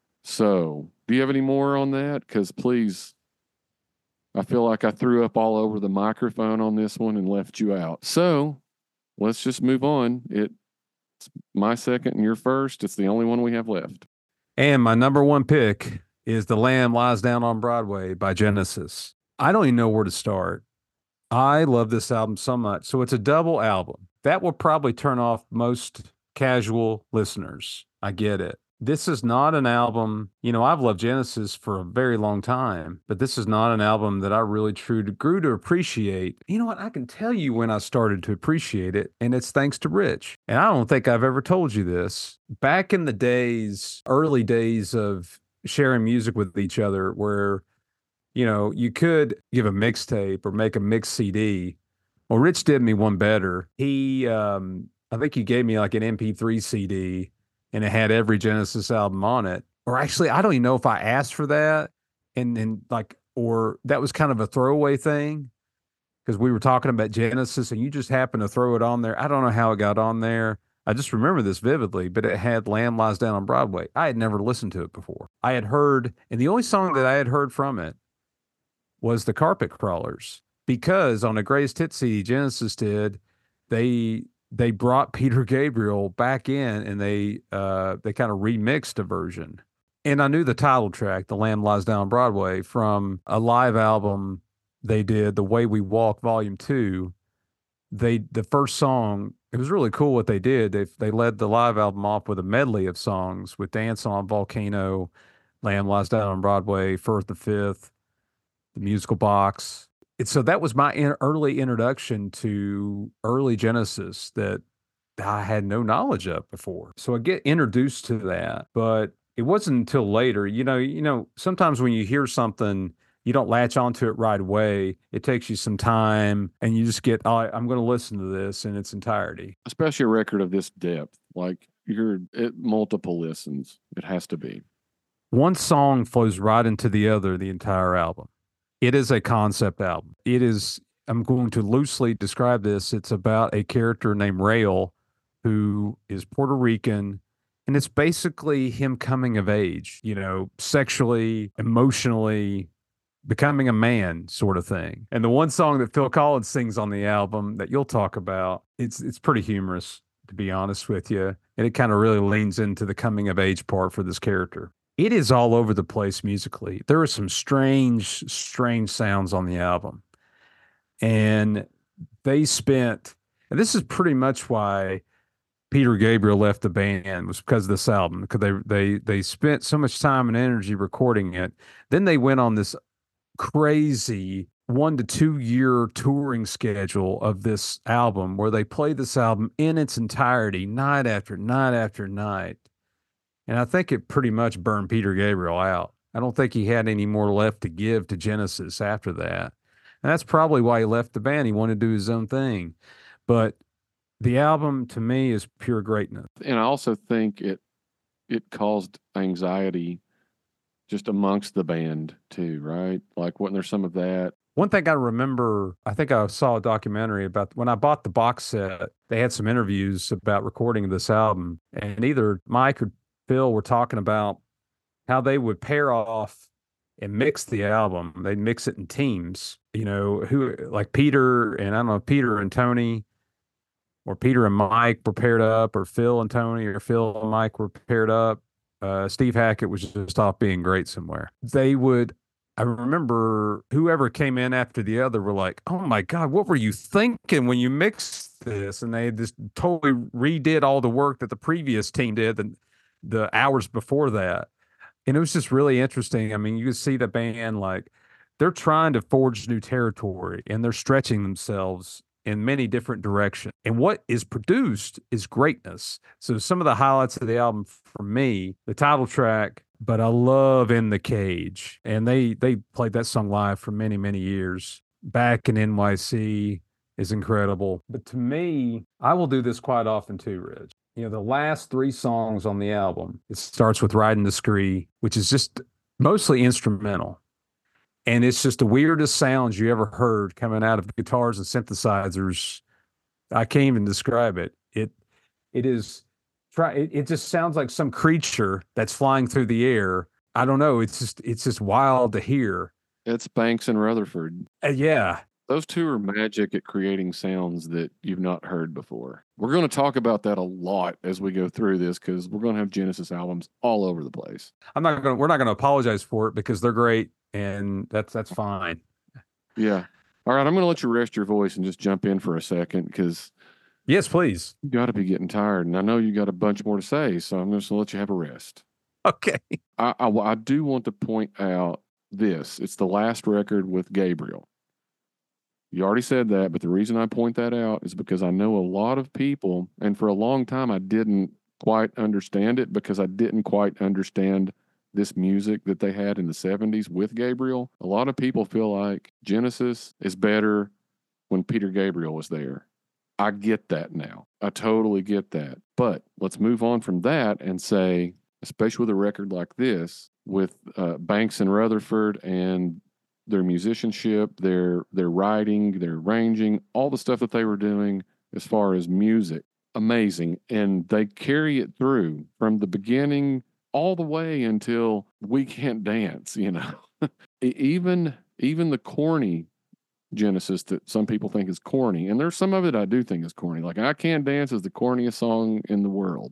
So, do you have any more on that? Because please, I feel like I threw up all over the microphone on this one and left you out. So, let's just move on. It's my second and your first. It's the only one we have left. And my number one pick is The Lamb Lies Down on Broadway by Genesis. I don't even know where to start. I love this album so much. So it's a double album. That will probably turn off most casual listeners. I get it. This is not an album, you know, I've loved Genesis for a very long time, but this is not an album that I really true to, grew to appreciate. You know what? I can tell you when I started to appreciate it, and it's thanks to Rich. And I don't think I've ever told you this. Back in the days, early days of sharing music with each other, where, you know, you could give a mixtape or make a mix C D. Well, Rich did me one better. He, um, I think he gave me like an M P three C D, and it had every Genesis album on it. Or actually, I don't even know if I asked for that. And and like, or that was kind of a throwaway thing because we were talking about Genesis and you just happened to throw it on there. I don't know how it got on there. I just remember this vividly, but it had Lamb Lies Down on Broadway. I had never listened to it before. I had heard, and the only song that I had heard from it was the Carpet Crawlers, because on a Greatest Hits C D Genesis did, they they brought Peter Gabriel back in and they uh, they kind of remixed a version. And I knew the title track, The Lamb Lies Down on Broadway, from a live album they did, The Way We Walk Volume two. They the first song, it was really cool what they did. They they led the live album off with a medley of songs with Dance on Volcano, Lamb Lies Down on Broadway, Firth the Fifth, The Musical Box. And so that was my in, early introduction to early Genesis that I had no knowledge of before. So I get introduced to that, but it wasn't until later. You know, you know, sometimes when you hear something, you don't latch onto it right away. It takes you some time, and you just get, oh, I'm going to listen to this in its entirety. Especially a record of this depth, like you're at multiple listens. It has to be. One song flows right into the other, the entire album. It is a concept album. It is, I'm going to loosely describe this. It's about a character named Rael who is Puerto Rican, and it's basically him coming of age, you know, sexually, emotionally, becoming a man sort of thing. And the one song that Phil Collins sings on the album that you'll talk about, it's it's pretty humorous, to be honest with you. And it kind of really leans into the coming of age part for this character. It is all over the place musically. There are some strange, strange sounds on the album. And they spent, and this is pretty much why Peter Gabriel left the band, was because of this album, because they they they spent so much time and energy recording it. Then they went on this crazy one to two year touring schedule of this album where they played this album in its entirety, night after night after night. And I think it pretty much burned Peter Gabriel out. I don't think he had any more left to give to Genesis after that. And that's probably why he left the band. He wanted to do his own thing. But the album, to me, is pure greatness. And I also think it it caused anxiety just amongst the band too, right? Like, wasn't there some of that? One thing I remember, I think I saw a documentary about when I bought the box set, they had some interviews about recording this album. And either Mike or Phil were talking about how they would pair off and mix the album. They'd mix it in teams, you know, who like Peter and I don't know, Peter and Tony, or Peter and Mike were paired up, or Phil and Tony, or Phil and Mike were paired up. Uh, Steve Hackett was just off being great somewhere. They would, I remember whoever came in after the other were like, oh my God, what were you thinking when you mixed this? And they just totally redid all the work that the previous team did the, the hours before that. And it was just really interesting. I mean, you could see the band, like, they're trying to forge new territory and they're stretching themselves in many different directions. And what is produced is greatness. So some of the highlights of the album for me, the title track, but I love In the Cage. And they they played that song live for many, many years. Back in N Y C is incredible. But to me, I will do this quite often too, Rich. You know, the last three songs on the album, it starts with Riding the Scree, which is just mostly instrumental. And it's just the weirdest sounds you ever heard coming out of guitars and synthesizers. I can't even describe it. It it is try it, it just sounds like some creature that's flying through the air. I don't know. It's just it's just wild to hear. It's Banks and Rutherford. Uh, yeah. Those two are magic at creating sounds that you've not heard before. We're going to talk about that a lot as we go through this because we're going to have Genesis albums all over the place. I'm not going to, we're not going to apologize for it because they're great and that's, that's fine. Yeah. All right. I'm going to let you rest your voice and just jump in for a second because yes, please. You got to be getting tired. And I know you got a bunch more to say, so I'm just going to let you have a rest. Okay. I, I, I do want to point out this. It's the last record with Gabriel. You already said that, but the reason I point that out is because I know a lot of people, and for a long time I didn't quite understand it because I didn't quite understand this music that they had in the seventies with Gabriel. A lot of people feel like Genesis is better when Peter Gabriel was there. I get that now. I totally get that. But let's move on from that and say, especially with a record like this, with uh, Banks and Rutherford and their musicianship, their their writing, their arranging, all the stuff that they were doing as far as music, amazing. And they carry it through from the beginning all the way until We Can't Dance, you know. even even the corny Genesis that some people think is corny, and there's some of it I do think is corny. Like I Can't Dance is the corniest song in the world.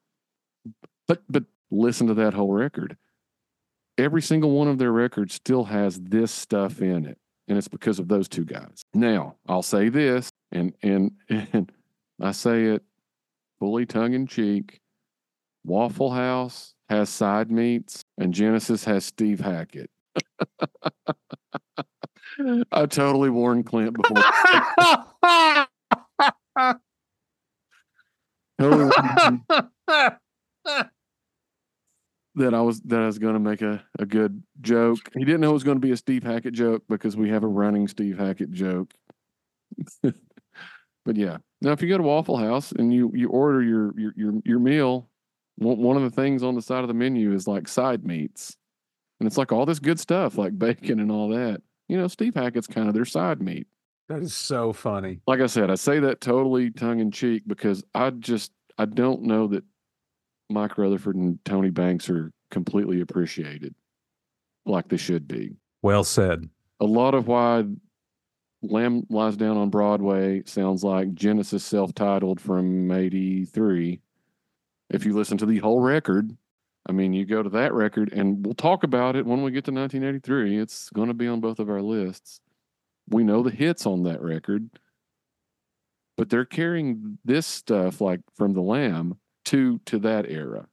But but listen to that whole record. Every single one of their records still has this stuff in it, and it's because of those two guys. Now, I'll say this, and and and I say it fully tongue in cheek. Waffle House has Side Meats, and Genesis has Steve Hackett. I totally warned Clint before. totally that I was that I was going to make a, a good joke. He didn't know it was going to be a Steve Hackett joke because we have a running Steve Hackett joke. But yeah, now if you go to Waffle House and you you order your your your, your meal, one of the things on the side of the menu is like side meats, and it's like all this good stuff like bacon and all that. You know, Steve Hackett's kind of their side meat. That is so funny. Like I said, I say that totally tongue in cheek because I just I don't know that Mike Rutherford and Tony Banks are completely appreciated like they should be. Well said. A lot of why Lamb Lies Down on Broadway sounds like Genesis self-titled from eighty-three. If you listen to the whole record, I mean, you go to that record, and we'll talk about it when we get to nineteen eighty-three. It's going to be on both of our lists. We know the hits on that record, but they're carrying this stuff like from the Lamb to to that era.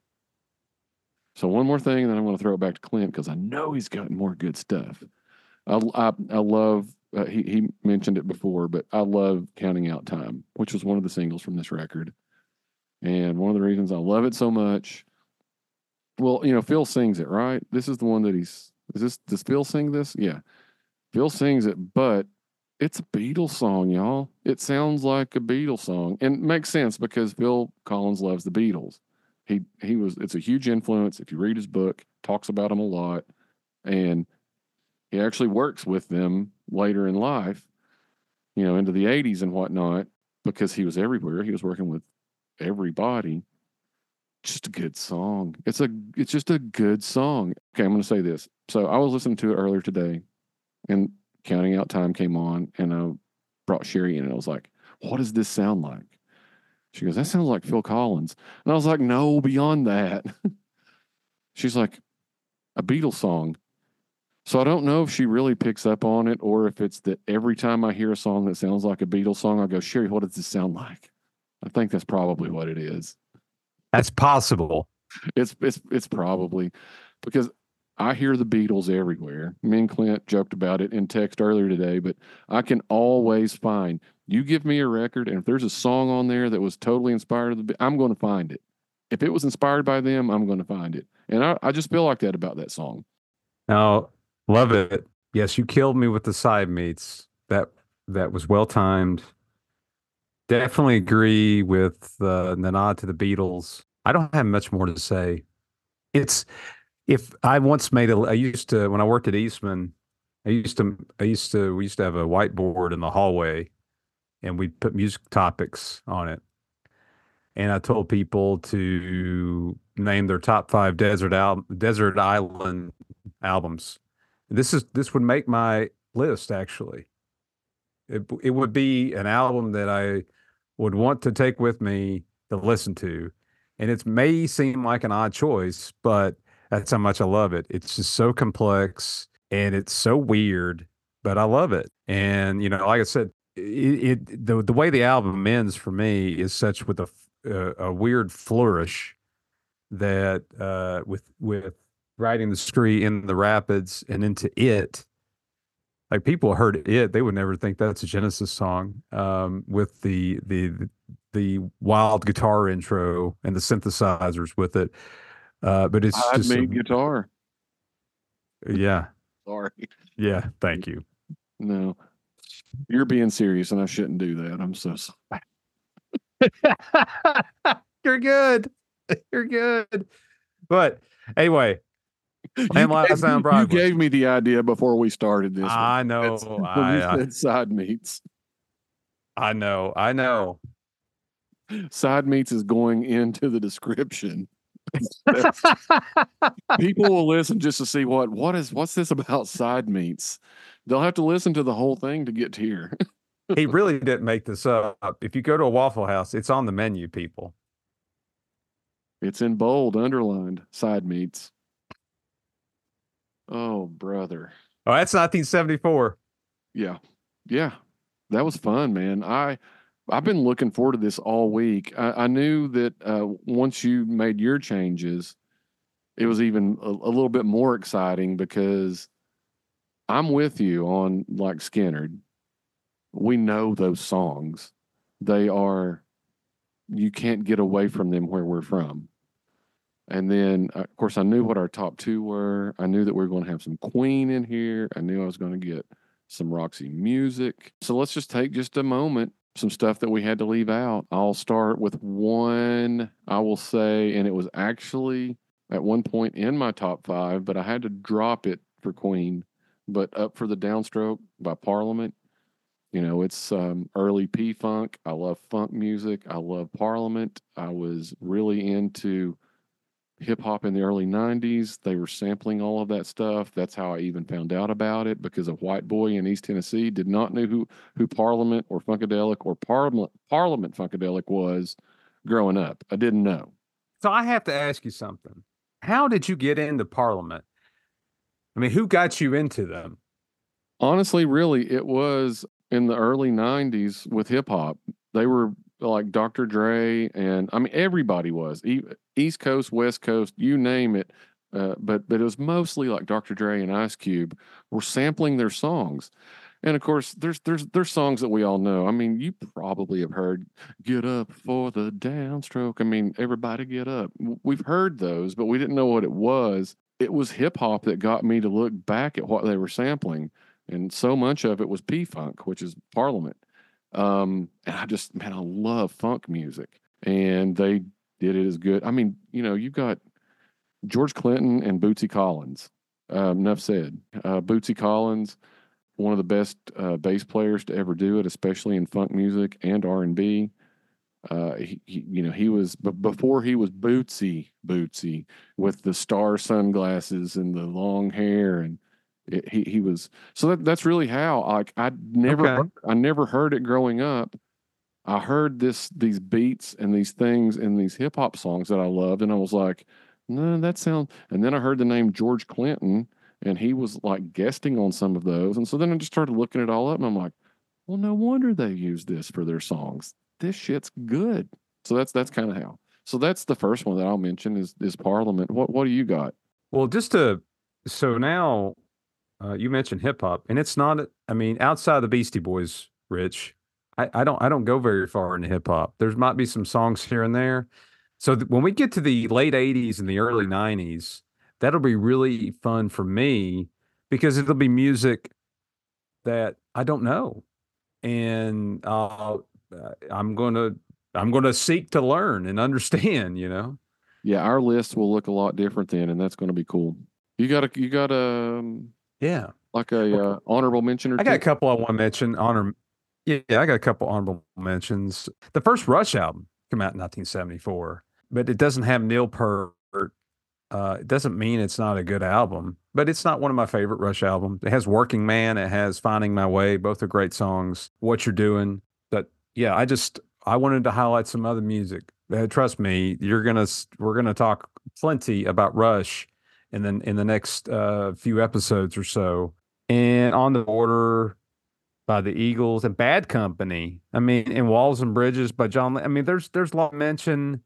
So one more thing, and then I'm going to throw it back to Clint because I know he's got more good stuff. I I, I love uh, he he mentioned it before, but I love Counting Out Time, which was one of the singles from this record, and one of the reasons I love it so much. Well, you know, Phil sings it, right? This is the one that he's. Is this? Does Phil sing this? Yeah, Phil sings it, but it's a Beatles song, y'all. It sounds like a Beatles song, and it makes sense because Phil Collins loves the Beatles. He he was. It's a huge influence. If you read his book, talks about them a lot, and he actually works with them later in life. You know, into the eighties and whatnot, because he was everywhere. He was working with everybody. Just a good song. It's a it's just a good song. Okay, I'm going to say this. So I was listening to it earlier today, and Counting Out Time came on, and I brought Sherry in, and I was like, "What does this sound like?" She goes, "That sounds like Phil Collins," and I was like, "No, beyond that." She's like, "A Beatles song." So I don't know if she really picks up on it, or if it's that every time I hear a song that sounds like a Beatles song, I go, "Sherry, what does this sound like?" I think that's probably what it is. That's possible. It's it's it's probably because I hear the Beatles everywhere. Me and Clint joked about it in text earlier today, but I can always find. You give me a record, and if there's a song on there that was totally inspired of the, I'm going to find it. If it was inspired by them, I'm going to find it. And I, I just feel like that about that song. Now, love it. Yes, you killed me with the side meets. That that was well timed. Definitely agree with uh, the nod to the Beatles. I don't have much more to say. It's if I once made a, I used to when I worked at Eastman, I used to I used to we used to have a whiteboard in the hallway, and we'd put music topics on it. And I told people to name their top five desert al desert island albums. This is this would make my list actually. It it would be an album that I would want to take with me to listen to. And it may seem like an odd choice, but that's how much I love it. It's just so complex and it's so weird, but I love it. And you know, like I said, it, it the the way the album ends for me is such with a a, a weird flourish that uh, with with riding the scree in the rapids and into it. Like people heard it, they would never think that's a Genesis song. Um, with the the the wild guitar intro and the synthesizers with it, uh, but it's I'd just a, make guitar. yeah, Sorry. yeah. Thank you. No, you're being serious, and I shouldn't do that. I'm so sorry. You're good. You're good. But anyway, You Lamb Lies gave, Down you Broadway. gave me the idea before we started this. I know. That's, when I, you I said side meats. I know. I know. Side meats is going into the description. People will listen just to see what what is what's this about side meats. They'll have to listen to the whole thing to get to here. He really didn't make this up. If you go to a Waffle House, it's on the menu, people. It's in bold, underlined, side meats. Oh, brother. Oh, that's nineteen seventy-four. Yeah. Yeah. That was fun, man. I I've been looking forward to this all week. I, I knew that uh, once you made your changes, it was even a, a little bit more exciting because I'm with you on like Skynyrd. We know those songs. They are, you can't get away from them where we're from. And then, uh, of course, I knew what our top two were. I knew that we were going to have some Queen in here. I knew I was going to get some Roxy Music. So let's just take just a moment, some stuff that we had to leave out. I'll start with one, I will say, and it was actually at one point in my top five, but I had to drop it for Queen. But Up for the Downstroke by Parliament. You know, it's um, early P Funk. I love funk music. I love Parliament. I was really into hip hop in the early nineties. They were sampling all of that stuff. That's how I even found out about it because a white boy in East Tennessee did not know who, who Parliament or Funkadelic or Parliament, Parliament Funkadelic was growing up. I didn't know. So I have to ask you something. How did you get into Parliament? I mean, who got you into them? Honestly, really, it was in the early nineties with hip hop. They were like Doctor Dre, and I mean, everybody was East Coast, West Coast, you name it. Uh, but but it was mostly like Doctor Dre and Ice Cube were sampling their songs, and of course, there's there's there's songs that we all know. I mean, you probably have heard "Get Up for the Downstroke." I mean, everybody get up. We've heard those, but we didn't know what it was. It was hip hop that got me to look back at what they were sampling, and so much of it was P Funk, which is Parliament. Um, and I just, man, I love funk music, and they did it as good. I mean, you know, you've got George Clinton and Bootsy Collins. Um, enough said. Uh, Bootsy Collins, one of the best uh, bass players to ever do it, especially in funk music and R and B. Uh, he, he, you know, he was b- before he was Bootsy, Bootsy with the star sunglasses and the long hair, and it, he he was. So that that's really how. Like I never, Okay. I never heard it growing up. I heard this these beats and these things and these hip hop songs that I loved, and I was like, no, that sounds. And then I heard the name George Clinton, and he was like guesting on some of those, and so then I just started looking it all up, and I'm like, well, no wonder they use this for their songs. This shit's good. So that's that's kind of how. So that's the first one that I'll mention is is Parliament. What what do you got? Well, just to, so now uh, you mentioned hip hop, and it's not, I mean, outside the Beastie Boys, Rich, I, I don't, I don't go very far into hip hop. There's might be some songs here and there, So th- when we get to the late eighties and the early nineties, that'll be really fun for me because it'll be music that I don't know. And uh, uh, I'm going to I'm going to seek to learn and understand, you know. Yeah, our list will look a lot different then, and that's going to be cool. You got a you got a um, Yeah. like a uh, honorable mention or I got two? a couple I want to mention. Honor, yeah, I got a couple honorable mentions. The first Rush album came out in nineteen seventy-four, but it doesn't have Neil Peart. Uh, it doesn't mean it's not a good album, but it's not one of my favorite Rush albums. It has Working Man, it has Finding My Way, both are great songs. What You're Doing, but yeah, I just I wanted to highlight some other music. Uh, trust me, you're gonna s- we're gonna talk plenty about Rush in the in the next uh, few episodes or so. And on the Border by the Eagles and Bad Company. I mean, and Walls and Bridges by John. Le- I mean, there's there's a lot mention.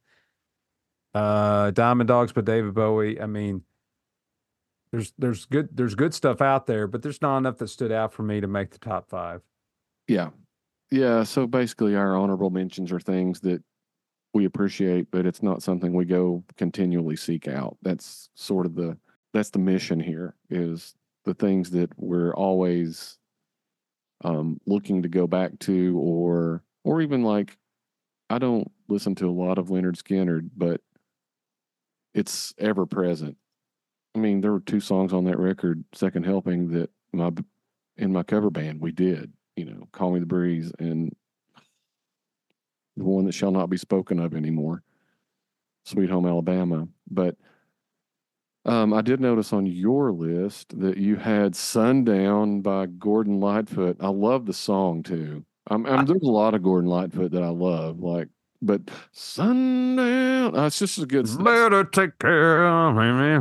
Uh, Diamond Dogs by David Bowie. I mean, there's there's good there's good stuff out there, but there's not enough that stood out for me to make the top five. Yeah, yeah. So basically, our honorable mentions are things that we appreciate, but it's not something we go continually seek out. That's sort of the that's the mission here is the things that we're always um, looking to go back to, or or even like I don't listen to a lot of Leonard Skinner, but it's ever present. I mean, there were two songs on that record, Second Helping, that my in my cover band we did. You know, Call Me the Breeze and the one that shall not be spoken of anymore, Sweet Home Alabama. But um, I did notice on your list that you had Sundown by Gordon Lightfoot. I love the song too. I'm, I'm, I, there's a lot of Gordon Lightfoot that I love, like, but Sundown, uh, it's just a good. That's, Better take care of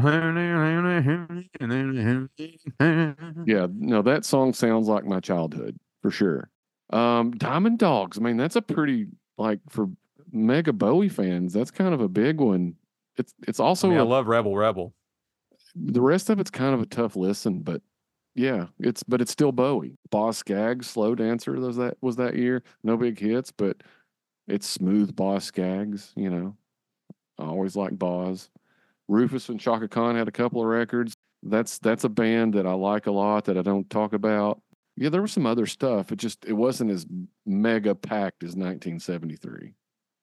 me. yeah, no, that song sounds like my childhood for sure. Um, Diamond Dogs. I mean, that's a pretty like for mega Bowie fans. That's kind of a big one. It's it's I mean, I also a, love Rebel Rebel. the rest of it's kind of a tough listen, but yeah, it's but it's still Bowie. Boss Skaggs, Slow Dancer, was that was that year. No big hits, but it's smooth Boss Skaggs. You know, I always like Boz. Rufus and Chaka Khan had a couple of records. That's that's a band that I like a lot that I don't talk about. Yeah, there was some other stuff. It just it wasn't as mega packed as nineteen seventy-three.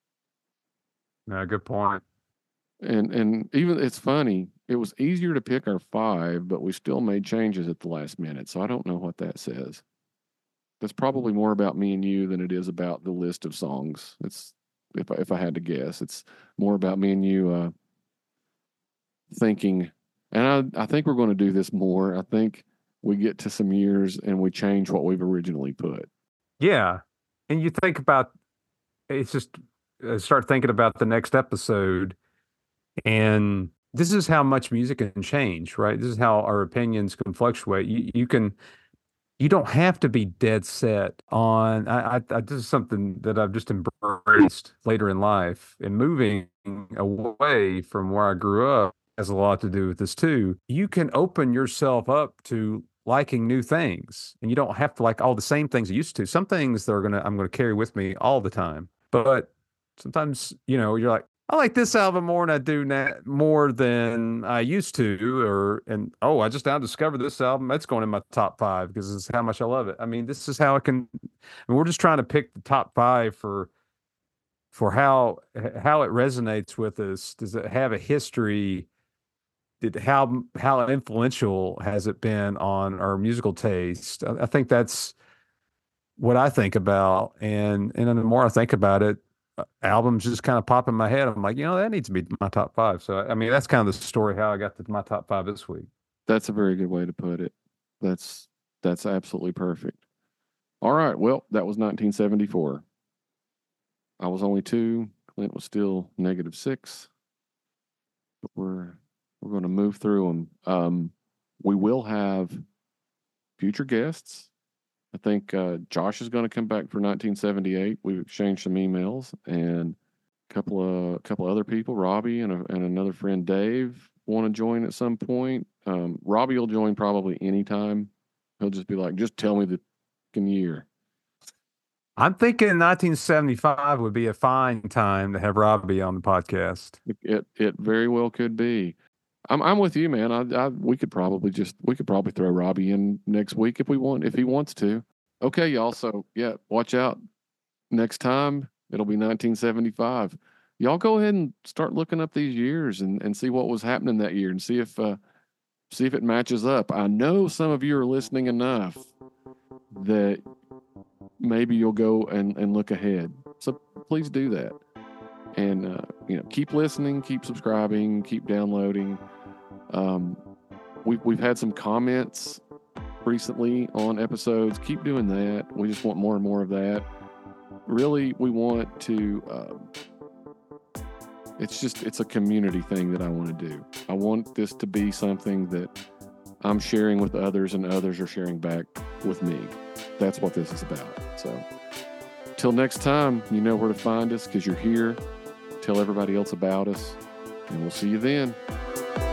No, good point. And and even it's funny, it was easier to pick our five, but we still made changes at the last minute. So I don't know what that says. That's probably more about me and you than it is about the list of songs. It's if I, if I had to guess, it's more about me and you uh, thinking. And I I think we're going to do this more. I think we get to some years and we change what we've originally put. Yeah, and you think about it's just uh, start thinking about the next episode. And this is how much music can change, right? This is how our opinions can fluctuate. You you can you don't have to be dead set on. I, I, I this is something that I've just embraced later in life, and moving away from where I grew up has a lot to do with this too. You can open yourself up to liking new things, and you don't have to like all the same things you used to. Some things that are gonna I'm gonna carry with me all the time, but sometimes you know you're like, I like this album more than I do now, more than I used to, or and oh, I just now discovered this album. It's going in my top five because it's how much I love it. I mean, this is how it can. I mean, we're just trying to pick the top five for for how how it resonates with us. Does it have a history? Did how how influential has it been on our musical taste? I, I think that's what I think about, and and then the more I think about it, uh, albums just kind of pop in my head. I'm like, you know, that needs to be my top five. So I mean, that's kind of the story how I got to my top five this week. That's a very good way to put it. That's that's absolutely perfect. All right. Well, that was nineteen seventy-four. I was only two. Clint was still negative six. But we're we're going to move through them. Um, we will have future guests. I think uh, Josh is going to come back for nineteen seventy-eight. We've exchanged some emails, and a couple of a couple other people, Robbie and a, and another friend Dave, want to join at some point. Um, Robbie will join probably anytime. He'll just be like, just tell me the fucking year. I'm thinking nineteen seventy-five would be a fine time to have Robbie on the podcast. It it, it very well could be. I'm I'm with you, man. I, I we could probably just we could probably throw Robbie in next week if we want if he wants to. Okay, y'all. So yeah, watch out. Next time it'll be nineteen seventy-five. Y'all go ahead and start looking up these years and, and see what was happening that year and see if uh, see if it matches up. I know some of you are listening enough that maybe you'll go and, and look ahead. So please do that. And, uh, you know, keep listening, keep subscribing, keep downloading. Um, we've, we've had some comments recently on episodes. Keep doing that. We just want more and more of that. Really, we want to, uh, it's just, it's a community thing that I want to do. I want this to be something that I'm sharing with others and others are sharing back with me. That's what this is about. So till next time, you know where to find us because you're here. Tell everybody else about us, and we'll see you then.